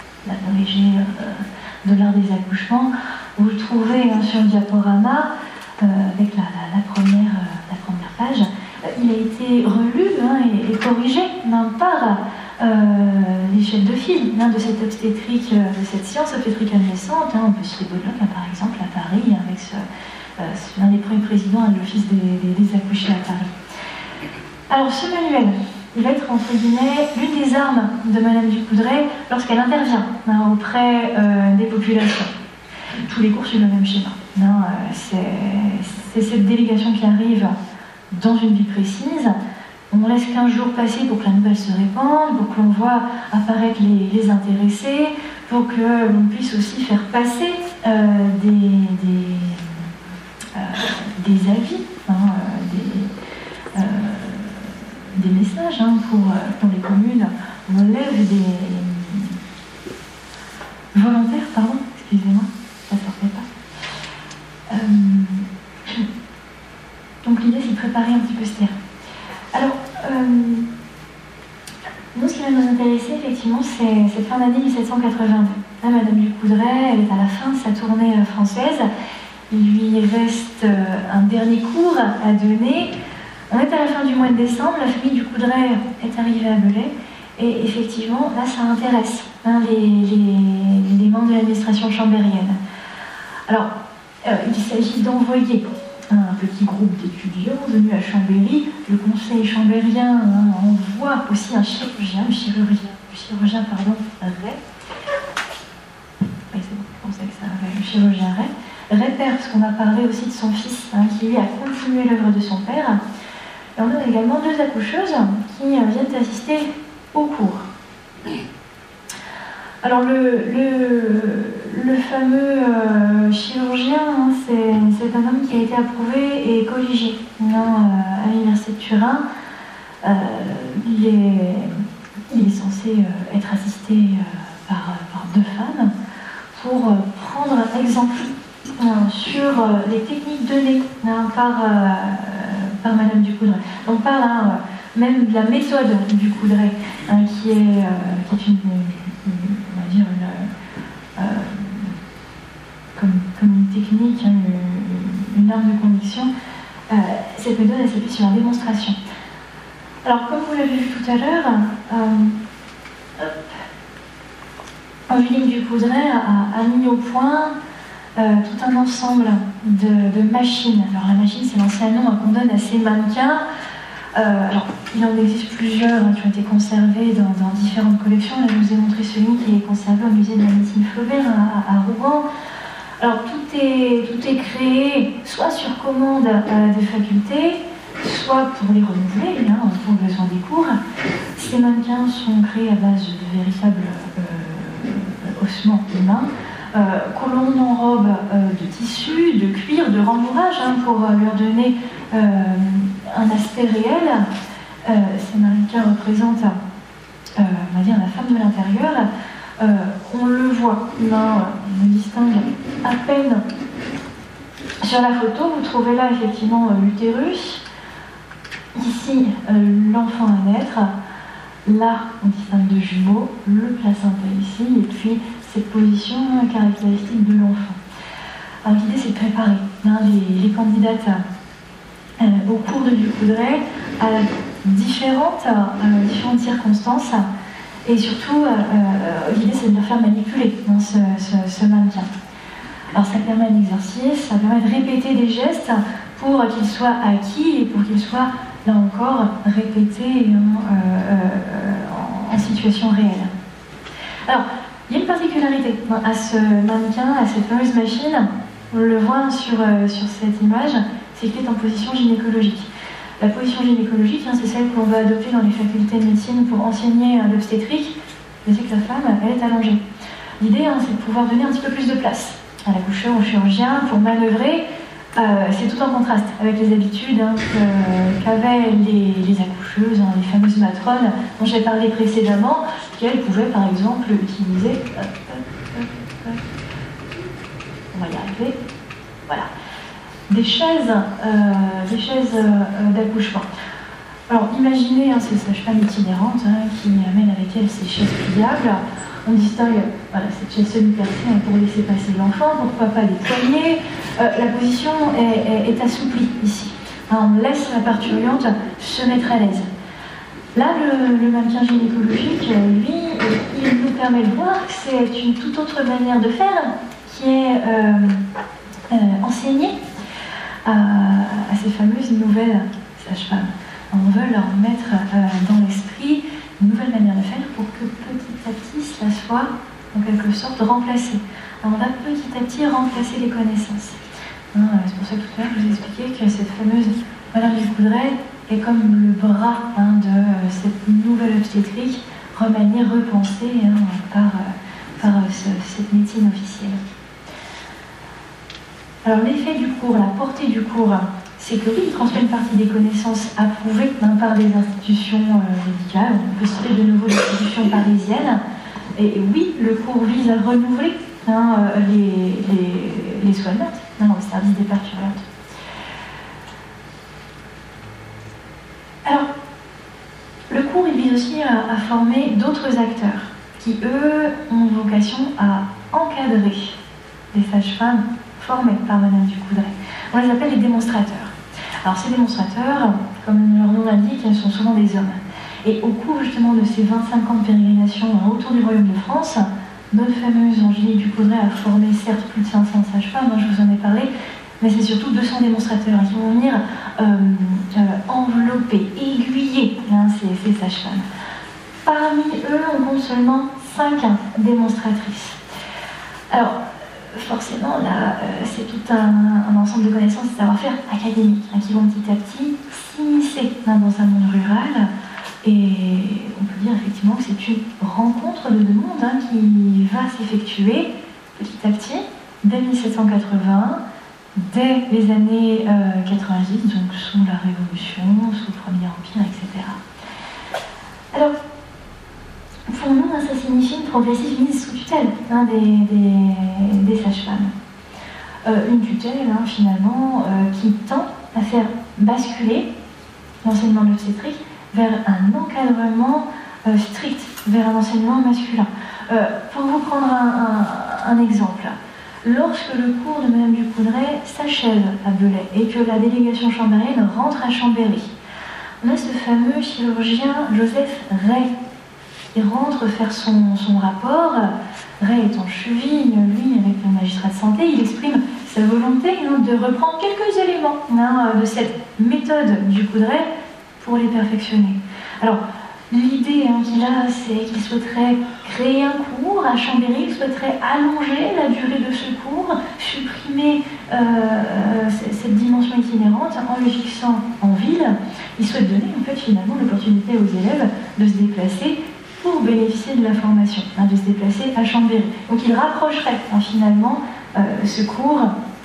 de l'art des accouchements. Vous le trouvez sur le diaporama avec la première page. Il a été relu et corrigé par les chefs de file de cette obstétrique, de cette science obstétricale naissante. On peut citer Baudeloc, par exemple, à Paris, avec l'un des premiers présidents de l'Office des accouchés à Paris. Alors, ce manuel, il va être, entre guillemets, l'une des armes de Madame Ducoudray lorsqu'elle intervient auprès des populations. Tous les cours suivent le même schéma. C'est cette délégation qui arrive dans une vie précise. On laisse 15 jours passer pour que la nouvelle se répande, pour que l'on voit apparaître les intéressés, pour que l'on puisse aussi faire passer des avis, des messages pour les communes. On lève des volontaires, excusez-moi, ça ne sortait pas. Donc l'idée, c'est de préparer un petit peu ce terrain. Alors, nous, ce qui va nous intéresser, effectivement, c'est cette fin d'année 1782. Là, Madame Ducoudray, elle est à la fin de sa tournée française. Il lui reste un dernier cours à donner. On est à la fin du mois de décembre, la famille Ducoudray est arrivée à Velay. Et effectivement, là, ça intéresse les membres de l'administration chambérienne. Alors, il s'agit d'envoyer un petit groupe d'étudiants venus à Chambéry. Le conseil chambérien envoie aussi un chirurgien, Ray. Oui, c'est bon, je pensais que ça avait le chirurgien Ray. Répère, parce qu'on a parlé aussi de son fils, qui lui a continué l'œuvre de son père. Et on a également deux accoucheuses qui viennent assister au cours. Alors le fameux chirurgien, c'est un homme qui a été approuvé et collégié à l'université de Turin. Il est censé être assisté par deux femmes pour prendre exemple sur les techniques données par Madame Ducoudray. On parle même de la méthode Ducoudray, qui est une on va dire comme une technique, une arme de conviction. Cette méthode, elle s'appuie sur la démonstration. Alors, comme vous l'avez vu tout à l'heure, Angélique Ducoudray a mis au point tout un ensemble de machines. Alors, la machine, c'est l'ancien nom qu'on donne à ces mannequins Alors, il en existe plusieurs qui ont été conservés dans différentes collections. Là, je vous ai montré celui qui est conservé au musée de la médecine Flaubert à Rouen. Alors, tout est créé soit sur commande des facultés, soit pour les renouveler, pour le besoin des cours. Ces mannequins sont créés à base de véritables ossements humains, que l'on enrobe de tissu, de cuir, de rembourrage, pour leur donner un aspect réel. Ces mannequins représentent, on va dire, la femme de l'intérieur. On le voit, on distingue à peine. Sur la photo, vous trouvez là effectivement l'utérus. Ici, l'enfant à naître. Là, on distingue deux jumeaux, le placenta ici, et puis cette position caractéristique de l'enfant. Alors l'idée, c'est de préparer les candidates au cours de Ducoudray à différentes circonstances, et surtout, l'idée, c'est de leur faire manipuler ce mannequin. Alors ça permet un exercice, ça permet de répéter des gestes pour qu'ils soient acquis et pour qu'ils soient, là encore, répétés en situation réelle. Alors, il y a une particularité à ce mannequin, à cette fameuse machine. On le voit sur cette image, c'est qu'il est en position gynécologique. La position gynécologique, c'est celle qu'on va adopter dans les facultés de médecine pour enseigner l'obstétrique. C'est que la femme, elle est allongée. L'idée, c'est de pouvoir donner un petit peu plus de place à l'accoucheur, au chirurgien, pour manœuvrer. C'est tout en contraste avec les habitudes qu'avaient les accoucheuses, les fameuses matrones dont j'ai parlé précédemment, qu'elles pouvaient par exemple utiliser, on va y arriver, voilà, des chaises d'accouchement. Alors imaginez ces sages-femmes itinérantes qui amènent avec elles ces chaises pliables. On distingue cette chaise semi-percée pour laisser passer l'enfant, pourquoi pas des poignets. La position est assouplie ici. On laisse la parturiente se mettre à l'aise. Là, le mannequin gynécologique, lui, il nous permet de voir que c'est une toute autre manière de faire qui est enseignée à ces fameuses nouvelles sages-femmes. On veut leur mettre dans l'esprit une nouvelle manière de faire pour que petit à petit cela soit en quelque sorte remplacé. Alors, on va petit à petit remplacer les connaissances. C'est pour ça que tout à l'heure je vous ai expliqué que cette fameuse Madame Ducoudray est comme le bras de cette nouvelle obstétrique remaniée, repensée par cette médecine officielle. Alors l'effet du cours, la portée du cours, c'est que oui, il transmet une partie des connaissances approuvées par des institutions médicales. On peut citer de nouveau l'institution parisienne. Et oui, le cours vise à renouveler les soignantes au service des parturientes. Alors, le cours, il vise aussi à former d'autres acteurs qui, eux, ont vocation à encadrer les sages-femmes formées par Madame Ducoudray. On les appelle les démonstrateurs. Alors ces démonstrateurs, comme leur nom l'indique, sont souvent des hommes. Et au cours justement de ces 25 ans de pérégrination autour du Royaume de France, notre fameuse Angélique Ducoudray a formé certes plus de 500 sages-femmes, je vous en ai parlé, mais c'est surtout 200 démonstrateurs qui vont venir envelopper, aiguiller ces sages-femmes. Parmi eux, on compte seulement 5 démonstratrices. Alors, forcément, là, c'est tout un ensemble de connaissances et savoir-faire académiques qui vont petit à petit s'immiscer dans un monde rural. Et on peut dire effectivement que c'est une rencontre de deux mondes qui va s'effectuer petit à petit dès 1780, dès les années 90, donc sous la Révolution, sous le Premier Empire, etc. Alors, pour nous, ça signifie une progressive mise sous tutelle des sages-femmes. Une tutelle, finalement, qui tend à faire basculer l'enseignement de l'obstétrique vers un encadrement strict, vers un enseignement masculin. Pour vous prendre un exemple, lorsque le cours de Madame Ducoudray s'achève à Belay et que la délégation chambérienne rentre à Chambéry, on a ce fameux chirurgien Joseph Ray. Il rentre faire son rapport. Ray est en cheville, lui, avec le magistrat de santé, il exprime sa volonté de reprendre quelques éléments de cette méthode Ducoudray pour les perfectionner. Alors, l'idée qu'il a, c'est qu'il souhaiterait créer un cours à Chambéry, il souhaiterait allonger la durée de ce cours, supprimer cette dimension itinérante en le fixant en ville. Il souhaite donner en fait finalement l'opportunité aux élèves de se déplacer pour bénéficier de la formation, de se déplacer à Chambéry. Donc il rapprocherait finalement ce cours.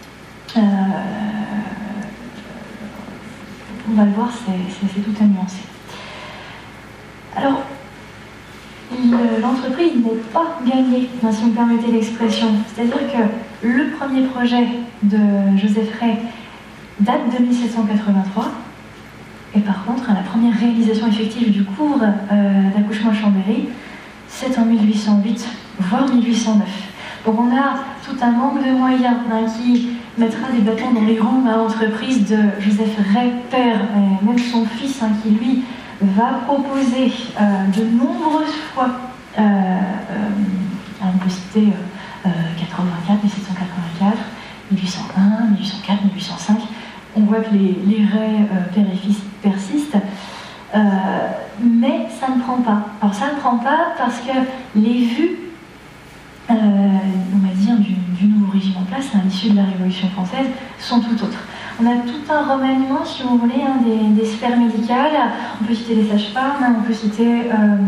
On va le voir, c'est tout à nuancer. Alors, l'entreprise n'est pas gagnée, si vous me permettez l'expression. C'est-à-dire que le premier projet de Joseph Rey date de 1783, et par contre, la première réalisation effective du cours d'accouchement à Chambéry, c'est en 1808, voire 1809. Donc on a tout un manque de moyens qui mettra des bâtons dans les roues à l'entreprise de Joseph Rey, père, et même son fils, qui lui va proposer de nombreuses fois, on peut citer 84, 1784, 1801, 1804, 1805, on voit que les Rey, père et fils, persistent, mais ça ne prend pas. Alors ça ne prend pas parce que les vues, on va dire, du nouveau régime en place, à l'issue de la Révolution française, sont tout autres. On a tout un remaniement, si vous voulez, des sphères médicales. On peut citer les sages-femmes, on peut citer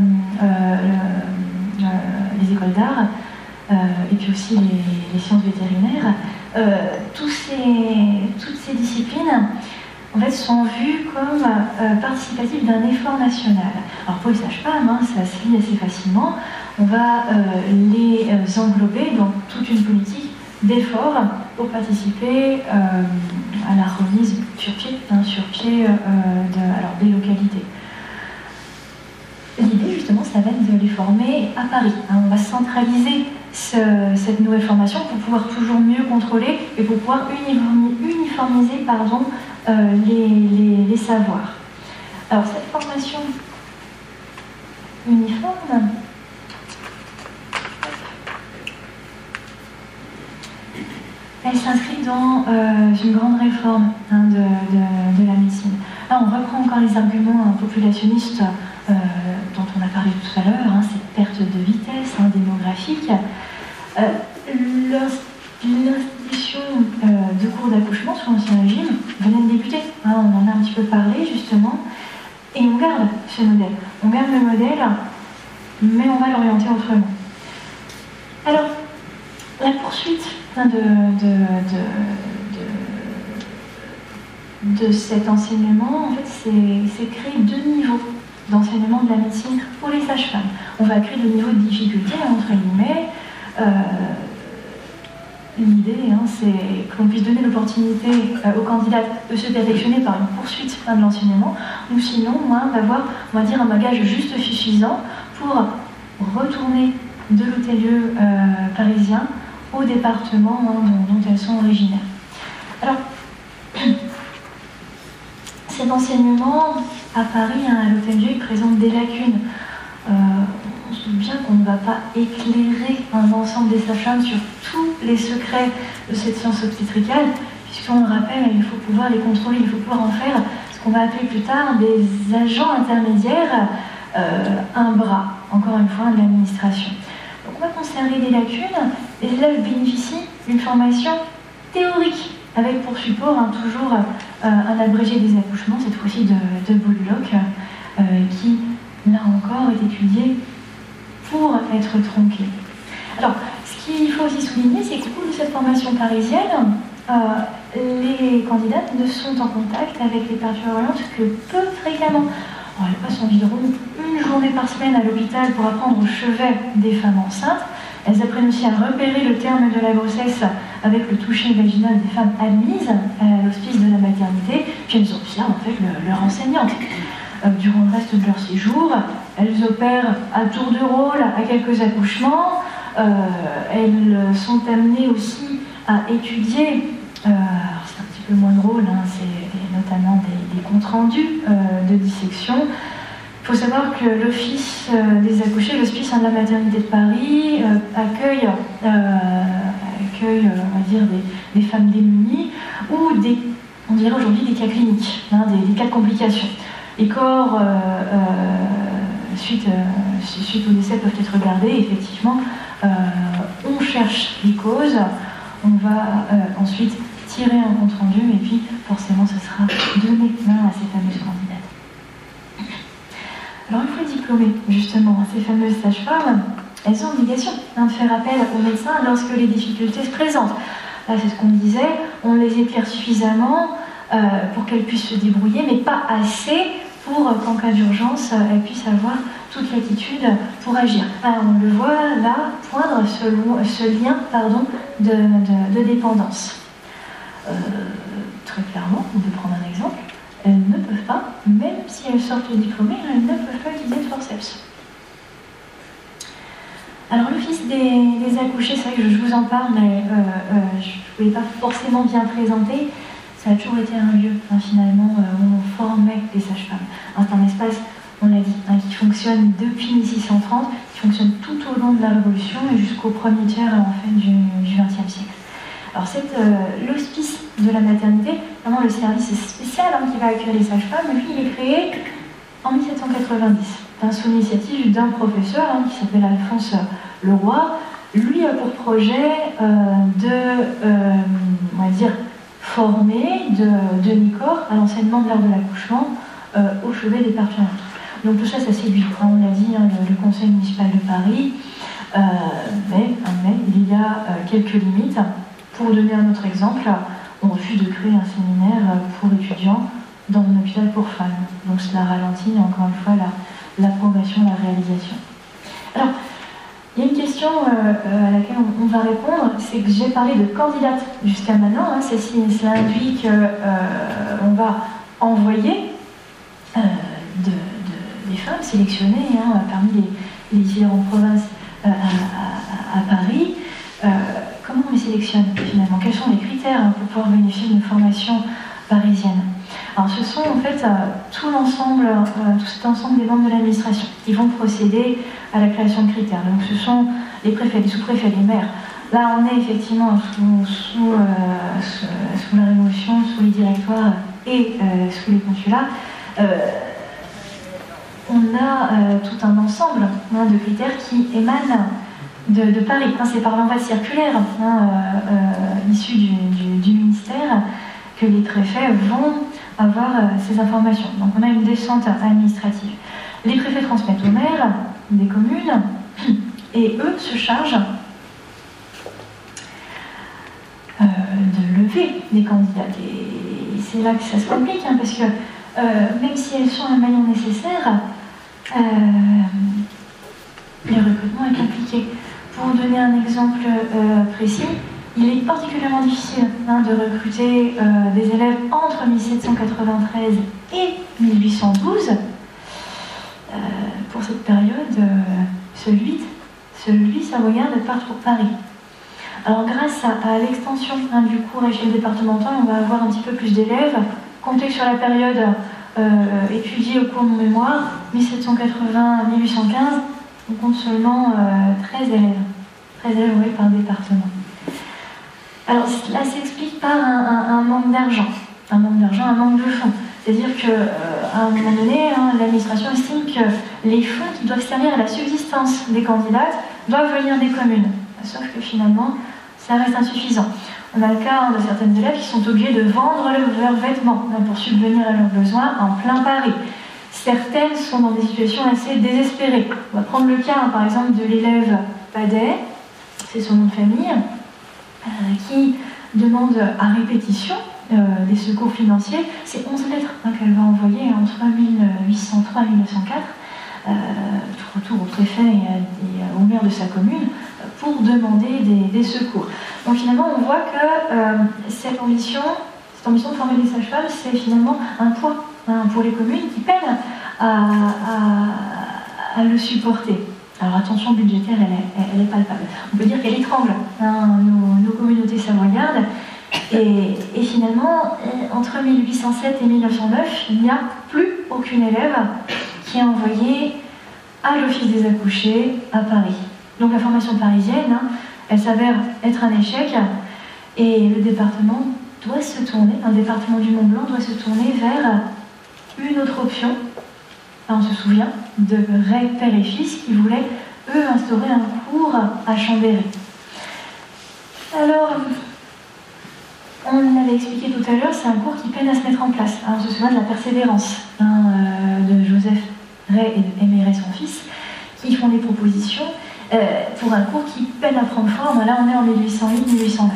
les écoles d'art, et puis aussi les sciences vétérinaires. Toutes ces disciplines, en fait, sont vues comme participatives d'un effort national. Alors pour les sages-femmes, ça se lit assez facilement. On va les englober dans toute une politique d'effort pour participer à la remise sur pied des localités. L'idée, justement, ça va être de les former à Paris. On va centraliser cette nouvelle formation pour pouvoir toujours mieux contrôler et pour pouvoir uniformiser les savoirs. Alors, cette formation uniforme, elle s'inscrit dans une grande réforme de la médecine. Là, on reprend encore les arguments populationnistes dont on a parlé tout à l'heure, cette perte de vitesse démographique. L'institution de cours d'accouchement sous l'Ancien Régime venait de débuter. On en a un petit peu parlé, justement. Et on garde ce modèle. On garde le modèle, mais on va l'orienter autrement. Alors, la poursuite de cet enseignement, en fait, c'est créer deux niveaux d'enseignement de la médecine pour les sages-femmes. On va créer deux niveaux de difficulté, entre guillemets. L'idée, c'est qu'on puisse donner l'opportunité aux candidats de se perfectionner par une poursuite de l'enseignement, ou sinon, d'avoir, on va dire, un bagage juste suffisant pour retourner de l'hôtel-lieu parisien au département dont elles sont originaires. Alors, cet enseignement à Paris, à l'hôtel-lieu, présente des lacunes. On se doute bien qu'on ne va pas éclairer l'ensemble des sages-femmes sur tous les secrets de cette science obstétricale, puisqu'on le rappelle, il faut pouvoir les contrôler, il faut pouvoir en faire ce qu'on va appeler plus tard des agents intermédiaires, un bras, encore une fois, de l'administration. Donc on va conserver des lacunes. Les élèves bénéficient d'une formation théorique, avec pour support toujours un abrégé des accouchements, cette fois-ci de Baudeloc, qui, là encore, est étudié pour être tronqué. Alors, ce qu'il faut aussi souligner, c'est qu'au cours de cette formation parisienne, les candidates ne sont en contact avec les parturientes que peu fréquemment. Alors, elles passent environ une journée par semaine à l'hôpital pour apprendre au chevet des femmes enceintes. Elles apprennent aussi à repérer le terme de la grossesse avec le toucher vaginal des femmes admises à l'hospice de la maternité, puis elles observent en fait leur enseignante. Durant le reste de leur séjour, elles opèrent à tour de rôle à quelques accouchements. Elles sont amenées aussi à étudier, alors c'est un petit peu moins drôle, c'est notamment des comptes rendus de dissection. Il faut savoir que l'Office des accouchés, l'Hospice de la maternité de Paris, accueille, on va dire, des femmes démunies ou on dirait aujourd'hui des cas cliniques, des cas de complications. Les corps, suite au décès, peuvent être regardés. Effectivement, on cherche les causes, on va ensuite tirer un compte rendu, et puis forcément, ce sera donné à ces fameuses candidates. Alors, une fois diplômées, justement, ces fameuses sages-femmes, elles ont l'obligation de faire appel aux médecins lorsque les difficultés se présentent. Là, c'est ce qu'on disait, on les éclaire suffisamment pour qu'elles puissent se débrouiller, mais pas assez pour qu'en cas d'urgence, elles puissent avoir toute l'attitude pour agir. On le voit là, poindre ce lien de dépendance. Très clairement, on peut prendre un exemple, elles ne peuvent pas, même si elles sortent diplômées, elles ne peuvent pas utiliser de forceps. Alors l'office des accouchés, c'est vrai que je vous en parle, mais je ne pouvais pas forcément bien présenter. Ça a toujours été un lieu, finalement, où on formait les sages-femmes. C'est un espace, on l'a dit, qui fonctionne depuis 1630, qui fonctionne tout au long de la Révolution et jusqu'au premier tiers du XXe siècle. Alors l'hospice de la maternité, vraiment le service spécial qui va accueillir les sages-femmes, lui, il est créé en 1790, sous l'initiative d'un professeur qui s'appelle Alphonse Leroy. Lui a pour projet on va dire, former, de donner corps à l'enseignement de l'art de l'accouchement au chevet des partenaires. Donc tout ça séduit, on l'a dit, le conseil municipal de Paris, mais il y a quelques limites. Pour donner un autre exemple, on refuse de créer un séminaire pour étudiants dans un hôpital pour femmes. Donc cela ralentit encore une fois la progression, la réalisation. Alors, il y a une question à laquelle on va répondre, c'est que j'ai parlé de candidates jusqu'à maintenant. Cela induit qu'on va envoyer des femmes sélectionnées parmi les différentes provinces à Paris. Comment on les sélectionne finalement? Quels sont les critères pour pouvoir bénéficier d'une formation parisienne? Alors ce sont en fait tout cet ensemble des membres de l'administration qui vont procéder à la création de critères. Donc ce sont les préfets, les sous-préfets, les maires. Là on est effectivement sous la Révolution, sous les directoires et sous les consulats. On a tout un ensemble de critères qui émanent de Paris. C'est par l'envoi circulaire issu du ministère que les préfets vont avoir ces informations. Donc on a une descente administrative. Les préfets transmettent aux maires des communes et eux se chargent de lever les candidates. Et c'est là que ça se complique, parce que même si elles sont un maillon nécessaire, le recrutement est compliqué. Pour donner un exemple précis, il est particulièrement difficile de recruter des élèves entre 1793 et 1812. Pour cette période, seuls 8 savoyards partent pour Paris. Alors grâce à l'extension du cours à l'échelle départementale, on va avoir un petit peu plus d'élèves. Comptez sur la période étudiée au cours de mon mémoire, 1780 à 1815, on compte seulement 13 élèves. 13 élèves par département. Alors cela s'explique par un manque d'argent, un manque de fonds. C'est-à-dire qu'à un moment donné, l'administration estime que les fonds qui doivent servir à la subsistance des candidates doivent venir des communes. Sauf que finalement, ça reste insuffisant. On a le cas de certaines élèves qui sont obligées de vendre leurs vêtements pour subvenir à leurs besoins en plein Paris. Certaines sont dans des situations assez désespérées. On va prendre le cas, par exemple, de l'élève Padet, c'est son nom de famille, qui demande à répétition des secours financiers. C'est 11 lettres qu'elle va envoyer entre 1803 et 1904, retour au préfet et au maire de sa commune, pour demander des secours. Donc finalement, on voit que cette ambition de former des sages-femmes, c'est finalement un poids pour les communes qui peinent à le supporter. Alors attention budgétaire, elle est palpable. On peut dire qu'elle étrangle nos communautés savoyardes. Et finalement, entre 1807 et 1909, il n'y a plus aucune élève qui est envoyée à l'office des accouchés à Paris. Donc la formation parisienne, elle s'avère être un échec, et le département doit se tourner, un département du Mont-Blanc doit se tourner vers une autre option. On se souvient de Ray, père et fils, qui voulaient, eux, instaurer un cours à Chambéry. Alors, on l'avait expliqué tout à l'heure, c'est un cours qui peine à se mettre en place. On se souvient de la persévérance de Joseph Ray et d'Aimé Ray, son fils, qui font des propositions pour un cours qui peine à prendre forme. Là, on est en 1808-1809.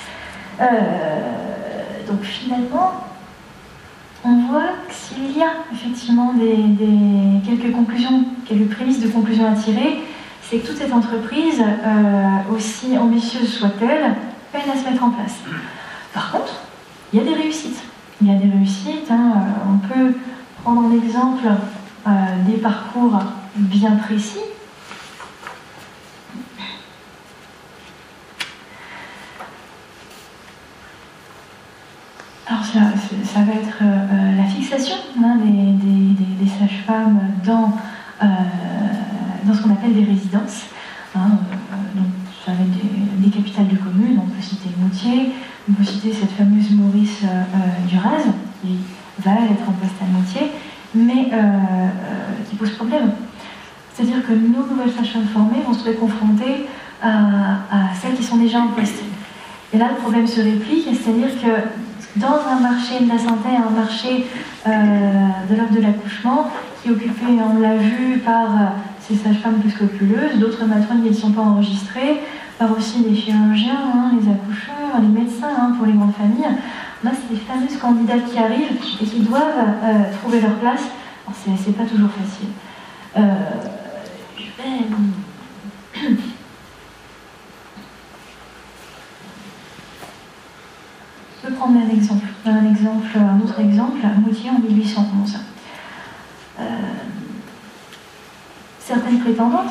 Donc finalement, on voit que s'il y a effectivement quelques conclusions, quelques prémices de conclusions à tirer, c'est que toute cette entreprise, aussi ambitieuse soit-elle, peine à se mettre en place. Par contre, il y a des réussites. Il y a des réussites. On peut prendre en exemple des parcours bien précis. Alors ça va être la fixation des sages-femmes dans ce qu'on appelle des résidences. Donc ça va être des capitales de communes. On peut citer Moutier, on peut citer cette fameuse Maurice Duraz, qui va être en poste à Moutier, mais qui pose problème. C'est-à-dire que nos nouvelles sages-femmes formées vont se trouver confrontées à celles qui sont déjà en poste. Et là, le problème se réplique, c'est-à-dire que dans un marché de la santé, un marché de l'offre de l'accouchement, qui est occupé, on l'a vu, par ces sages-femmes plus scrupuleuses, d'autres matrones qui ne sont pas enregistrées, par aussi les chirurgiens, les accoucheurs, les médecins pour les grandes familles. Là, c'est des fameuses candidates qui arrivent et qui doivent trouver leur place. Alors, c'est pas toujours facile. Je peux prendre un autre exemple, Moutier en 1811. Certaines prétendantes,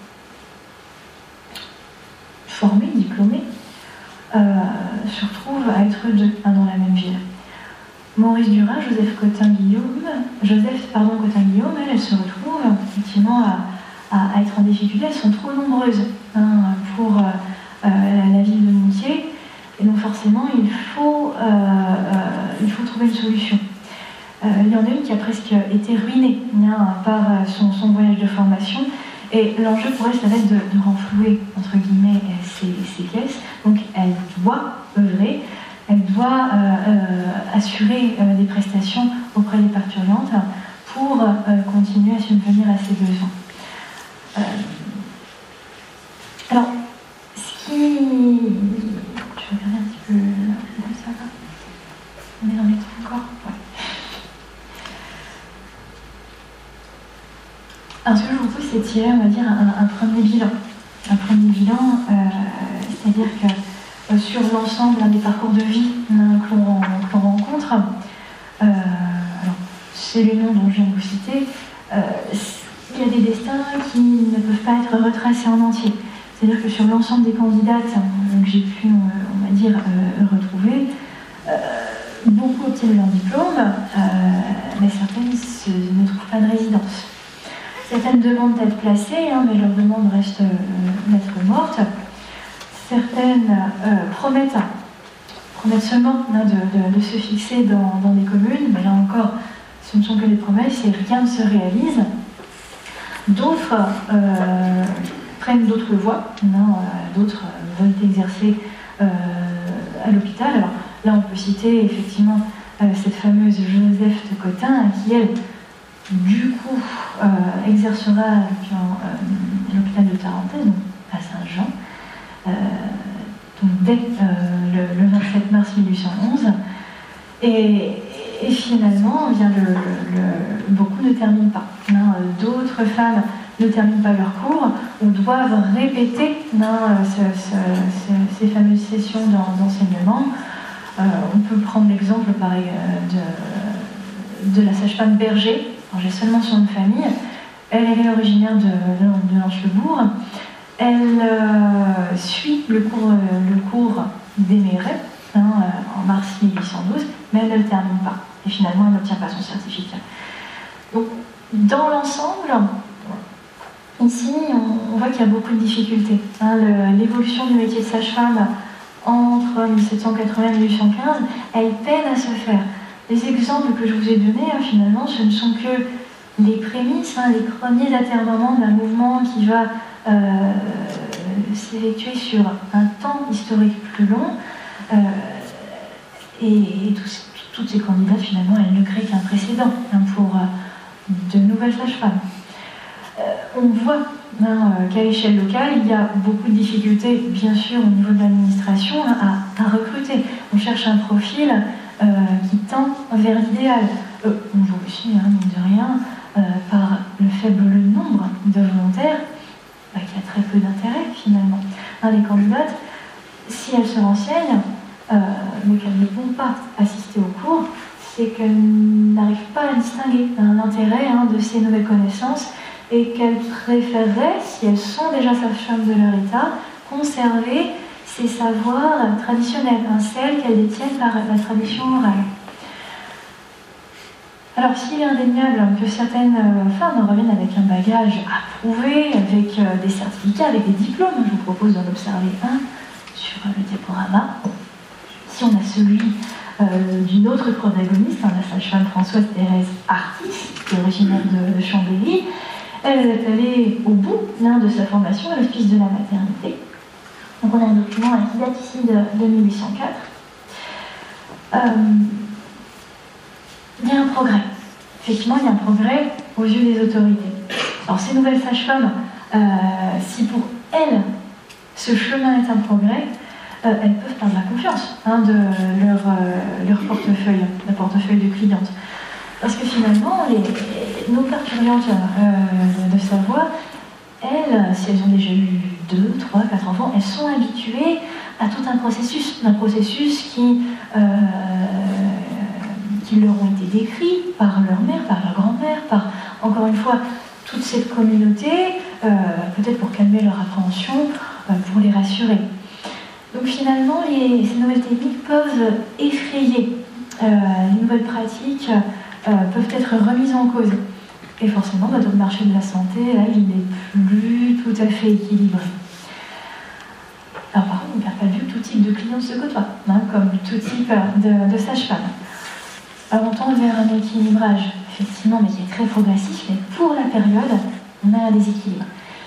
formées, diplômées, se retrouvent à être deux dans la même ville. Maurice Duras, Joseph Cotin-Guillaume, elles se retrouvent effectivement à être en difficulté. Elles sont trop nombreuses pour la ville de Moutier. Et donc forcément, il faut trouver une solution. Il y en a une qui a presque été ruinée par son voyage de formation. Et l'enjeu pour elle, ça va être de renflouer, entre guillemets, ses caisses. Donc elle doit œuvrer, elle doit assurer des prestations auprès des parturientes pour continuer à subvenir à ses besoins. Alors, ce qui... Je vais regarder un petit peu là, ça va. On est dans les temps encore. Ouais. Alors, ce que je vous propose, c'est de tirer, on va dire, un premier bilan. Un premier bilan, c'est-à-dire que sur l'ensemble des parcours de vie que l'on rencontre, alors, c'est les noms dont je viens de vous citer, il y a des destins qui ne peuvent pas être retracés en entier. C'est-à-dire que sur l'ensemble des candidates que j'ai pu, on va dire, retrouver, beaucoup obtiennent leur diplôme, mais certaines ne trouvent pas de résidence. Certaines demandent d'être placées, mais leur demande reste lettre morte. Certaines promettent seulement de se fixer dans des communes, mais là encore, ce ne sont que des promesses et rien ne se réalise. D'autres prennent d'autres voies, d'autres veulent exercer à l'hôpital. Alors là, on peut citer effectivement cette fameuse Joseph de Cotin qui, elle, du coup, exercera à l'hôpital de Tarentaise, donc à Saint-Jean, donc dès le 27 mars 1811. Et finalement, beaucoup ne terminent pas. D'autres femmes ne terminent pas leur cours ou doivent répéter ces fameuses sessions d'enseignement. On peut prendre l'exemple pareil de la sage-femme Berger. Alors, j'ai seulement son nom de famille. Elle est originaire de Lanchebourg. Elle suit le cours d'Aimé Ray en mars 1812, mais elle ne le termine pas. Et finalement, elle n'obtient pas son certificat. Donc, dans l'ensemble, ici, on voit qu'il y a beaucoup de difficultés. L'évolution du métier de sage-femme entre 1780 et 1815, elle peine à se faire. les exemples que je vous ai donnés, finalement, ce ne sont que les prémices, les premiers atermoiements d'un mouvement qui va s'effectuer sur un temps historique plus long. Et toutes ces candidates, finalement, elles ne créent qu'un précédent pour de nouvelles sages-femmes. On voit qu'à l'échelle locale, il y a beaucoup de difficultés, bien sûr, au niveau de l'administration, à recruter. On cherche un profil qui tend vers l'idéal. On voit aussi, mine de rien, par le faible nombre de volontaires, qu'il y a très peu d'intérêt, finalement. Les candidates, si elles se renseignent, mais qu'elles ne vont pas assister au cours, c'est qu'elles n'arrivent pas à distinguer l'intérêt de ces nouvelles connaissances et qu'elles préféreraient, si elles sont déjà sages-femmes de leur état, conserver ces savoirs traditionnels, celles qu'elles détiennent par la tradition orale. Alors, s'il est indéniable que certaines femmes reviennent avec un bagage approuvé, avec des certificats, avec des diplômes, je vous propose d'en observer un sur le diaporama. Si on a celui d'une autre protagoniste, la sage-femme Françoise Thérèse Artis, qui est originaire de Chambéry, elle est allée au bout de sa formation à l'Office de la maternité. Donc on a un document qui date ici de 1804. Il y a un progrès. Effectivement, il y a un progrès aux yeux des autorités. Alors ces nouvelles sages-femmes, si pour elles, ce chemin est un progrès, elles peuvent perdre la confiance de leur portefeuille, le portefeuille de clientes. Parce que finalement, nos parturiantes de savoir, elles, si elles ont déjà eu 2, 3, 4 enfants, elles sont habituées à tout un processus qui leur ont été décrits par leur mère, par leur grand-mère, par, encore une fois, toute cette communauté, peut-être pour calmer leur appréhension, pour les rassurer. Donc finalement, ces nouvelles techniques peuvent effrayer. Les nouvelles pratiques peuvent être remises en cause. Et forcément, notre marché de la santé, là, il n'est plus tout à fait équilibré. Alors par contre, on ne perd pas de vue que tout type de clients se côtoie, comme tout type de sage-femme. Alors on tend vers un équilibrage, effectivement, mais qui est très progressif, mais pour la période, on a un déséquilibre.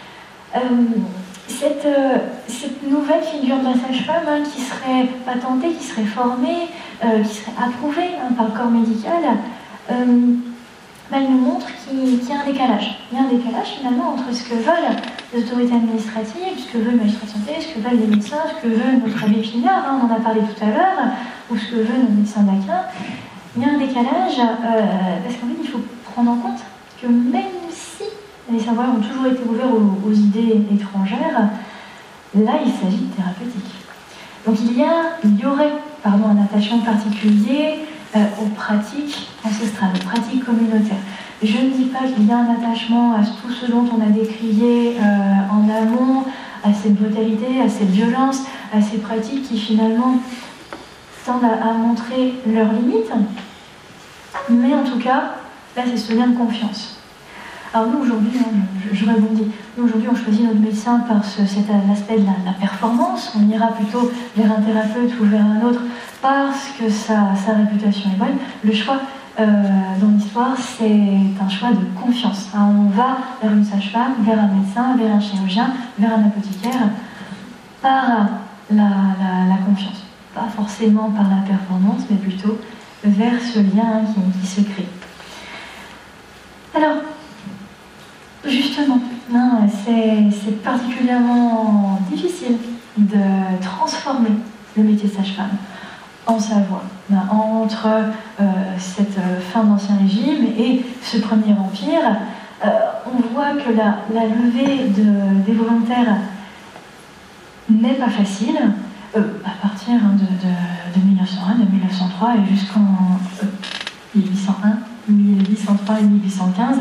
Cette nouvelle figure de la sage-femme qui serait patentée, qui serait formée, qui serait approuvée par le corps médical, elle nous montre qu'il y a un décalage. Il y a un décalage finalement entre ce que veulent les autorités administratives, ce que veut le magistrat de santé, ce que veulent les médecins, ce que veut notre abbé Pinard, on en a parlé tout à l'heure, ou ce que veulent nos médecins d'Aquin. Il y a un décalage parce qu'en fait il faut prendre en compte que même si les savoirs ont toujours été ouverts aux idées étrangères, là il s'agit de thérapeutique. Donc il y aurait un attachement particulier aux pratiques ancestrales, aux pratiques communautaires. Je ne dis pas qu'il y a un attachement à tout ce dont on a décrié en amont, à cette brutalité, à cette violence, à ces pratiques qui finalement tendent à montrer leurs limites. Mais en tout cas, là c'est ce lien de confiance. Alors nous aujourd'hui, je rebondis, nous aujourd'hui on choisit notre médecin par cet aspect de la performance, on ira plutôt vers un thérapeute ou vers un autre parce que sa réputation est bonne. Le choix dans l'histoire, c'est un choix de confiance. On va vers une sage-femme, vers un médecin, vers un chirurgien, vers un apothicaire, par la confiance. Pas forcément par la performance, mais plutôt vers ce lien qui se crée. Alors, justement, c'est particulièrement difficile de transformer le métier de sage-femme en savoir. Entre cette fin d'Ancien Régime et ce premier empire, on voit que la levée des volontaires n'est pas facile, à partir de 1901, de 1903 et jusqu'en 1801, 1803 et 1815.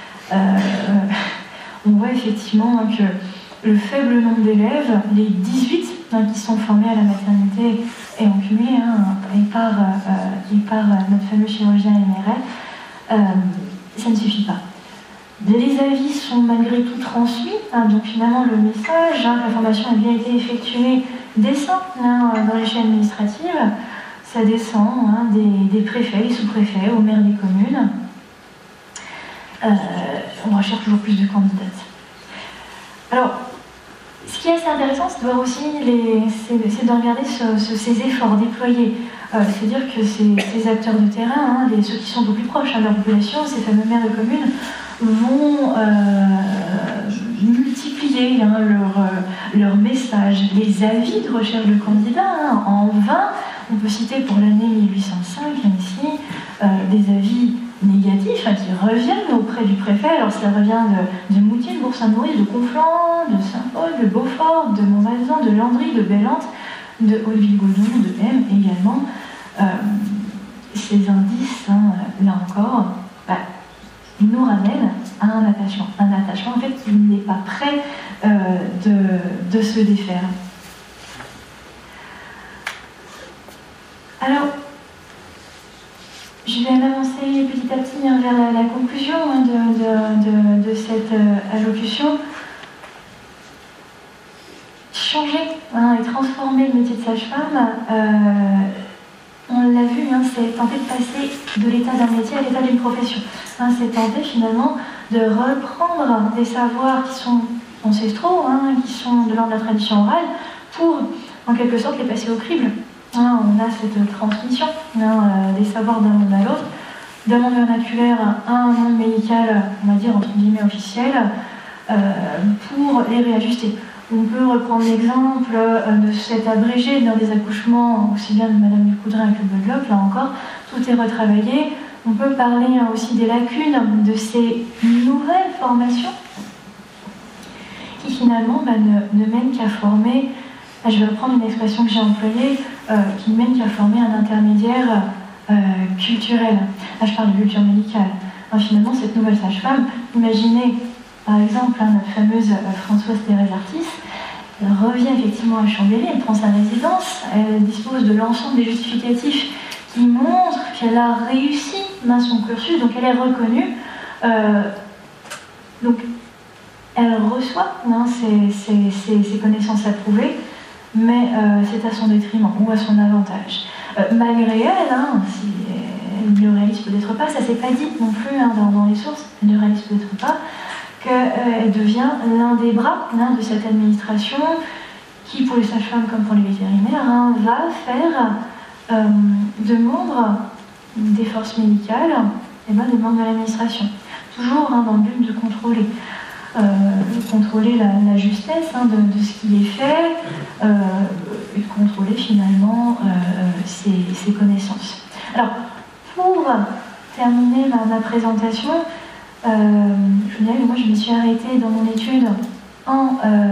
On voit effectivement que le faible nombre d'élèves, les 18 qui sont formés à la maternité et en cumulé, et par notre fameux chirurgien MRL, ça ne suffit pas. Les avis sont malgré tout transmis, donc finalement le message, la formation a bien été effectuée décent dans l'échelle administrative, ça descend des préfets, les sous-préfets, aux maires des communes. On recherche toujours plus de candidates. Alors, ce qui est assez intéressant, c'est de voir aussi, c'est de regarder ces efforts déployés. C'est-à-dire que ces acteurs de terrain, ceux qui sont au plus proches de leur population, ces fameux maires de communes, vont multiplier leurs messages, les avis de recherche de candidats. En vain, on peut citer pour l'année 1805 ici des avis négatifs qui reviennent auprès du préfet. Alors ça revient de Moutier, de Bourg-Saint-Maurice, de Conflans, de Saint-Paul, de Beaufort, de Montbazon, de Landry, de Bellante, de Hauteville-Gaudon, de M également. Ces indices, là encore, nous ramènent à un attachement en fait qui n'est pas prêt de se défaire. Alors, je vais m'avancer petit à petit vers la conclusion de cette allocution. Changer et transformer le métier de sage-femme, on l'a vu, c'est tenter de passer de l'état d'un métier à l'état d'une profession. C'est tenter finalement de reprendre des savoirs qui sont ancestraux, qui sont de l'ordre de la tradition orale, pour en quelque sorte les passer au crible. On a cette transmission des savoirs d'un monde à l'autre, d'un monde vernaculaire à un monde médical, on va dire entre guillemets officiel, pour les réajuster. On peut reprendre l'exemple de cet abrégé dans des accouchements, aussi bien de Madame Ducoudray que de Bloch, là encore, tout est retravaillé. On peut parler aussi des lacunes de ces nouvelles formations qui finalement ne mènent qu'à former, je vais reprendre une expression que j'ai employée, qui ne mène qu'à former un intermédiaire culturel. Là, je parle de culture médicale. Finalement, cette nouvelle sage-femme, imaginez par exemple notre fameuse Françoise Thérèse Artis, elle revient effectivement à Chambéry, elle prend sa résidence, elle dispose de l'ensemble des justificatifs qui montrent qu'elle a réussi son cursus, donc elle est reconnue. Donc elle reçoit ses connaissances approuvées, mais c'est à son détriment ou à son avantage. Malgré elle, si elle ne réalise peut-être pas, ça ne s'est pas dit non plus dans les sources, elle ne réalise peut-être pas qu'elle devient l'un des bras de cette administration qui, pour les sages-femmes comme pour les vétérinaires, va faire de membres des forces médicales des membres de l'administration. Toujours dans le but de contrôler. Contrôler la justesse de ce qui est fait et de contrôler finalement ses connaissances. Alors, pour terminer ma présentation, je dirais que moi je me suis arrêtée dans mon étude en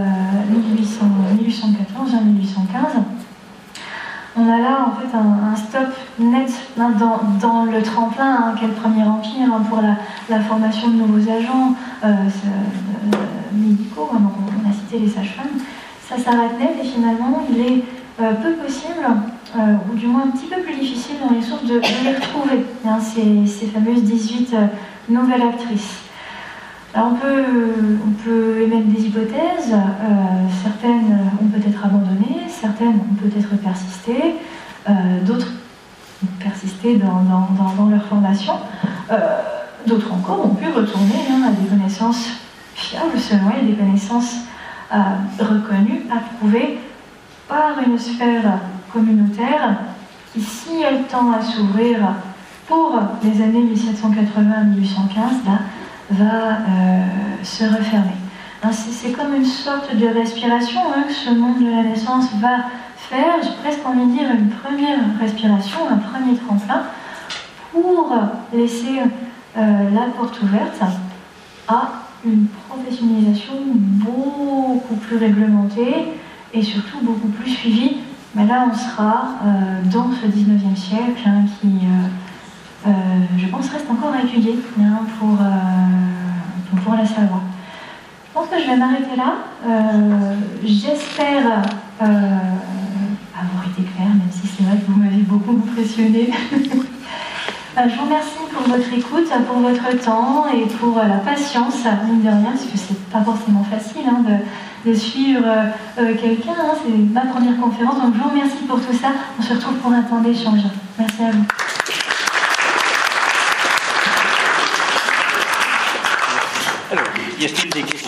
1814, 1815. On a là en fait un stop net dans le tremplin qu'est le Premier Empire pour la formation de nouveaux agents médicaux. On a cité les sages-femmes. Ça s'arrête net et finalement il est peu possible, ou du moins un petit peu plus difficile dans les sources de les retrouver, ces fameuses 18 nouvelles actrices. Alors on peut émettre des hypothèses, certaines ont peut-être abandonné, certaines ont peut-être persisté, d'autres ont persisté dans leur formation, d'autres encore ont pu retourner à des connaissances fiables selon elles, des connaissances reconnues, approuvées par une sphère communautaire qui, si elle tend à s'ouvrir pour les années 1780-1815, va se refermer. C'est comme une sorte de respiration que ce monde de la naissance va faire, j'ai presque envie de dire une première respiration, un premier tremplin, pour laisser la porte ouverte à une professionnalisation beaucoup plus réglementée et surtout beaucoup plus suivie. Mais là, on sera dans ce 19e siècle qui, je pense, reste encore à étudier pour la savoir. Je pense que je vais m'arrêter là. J'espère avoir été claire, même si c'est vrai que vous m'avez beaucoup impressionné. Je vous remercie pour votre écoute, pour votre temps et pour la patience, mine de rien, parce que c'est pas forcément facile de suivre quelqu'un. C'est ma première conférence, donc je vous remercie pour tout ça. On se retrouve pour un temps d'échange. Merci à vous. Alors, y a-t-il des questions dans la salle ?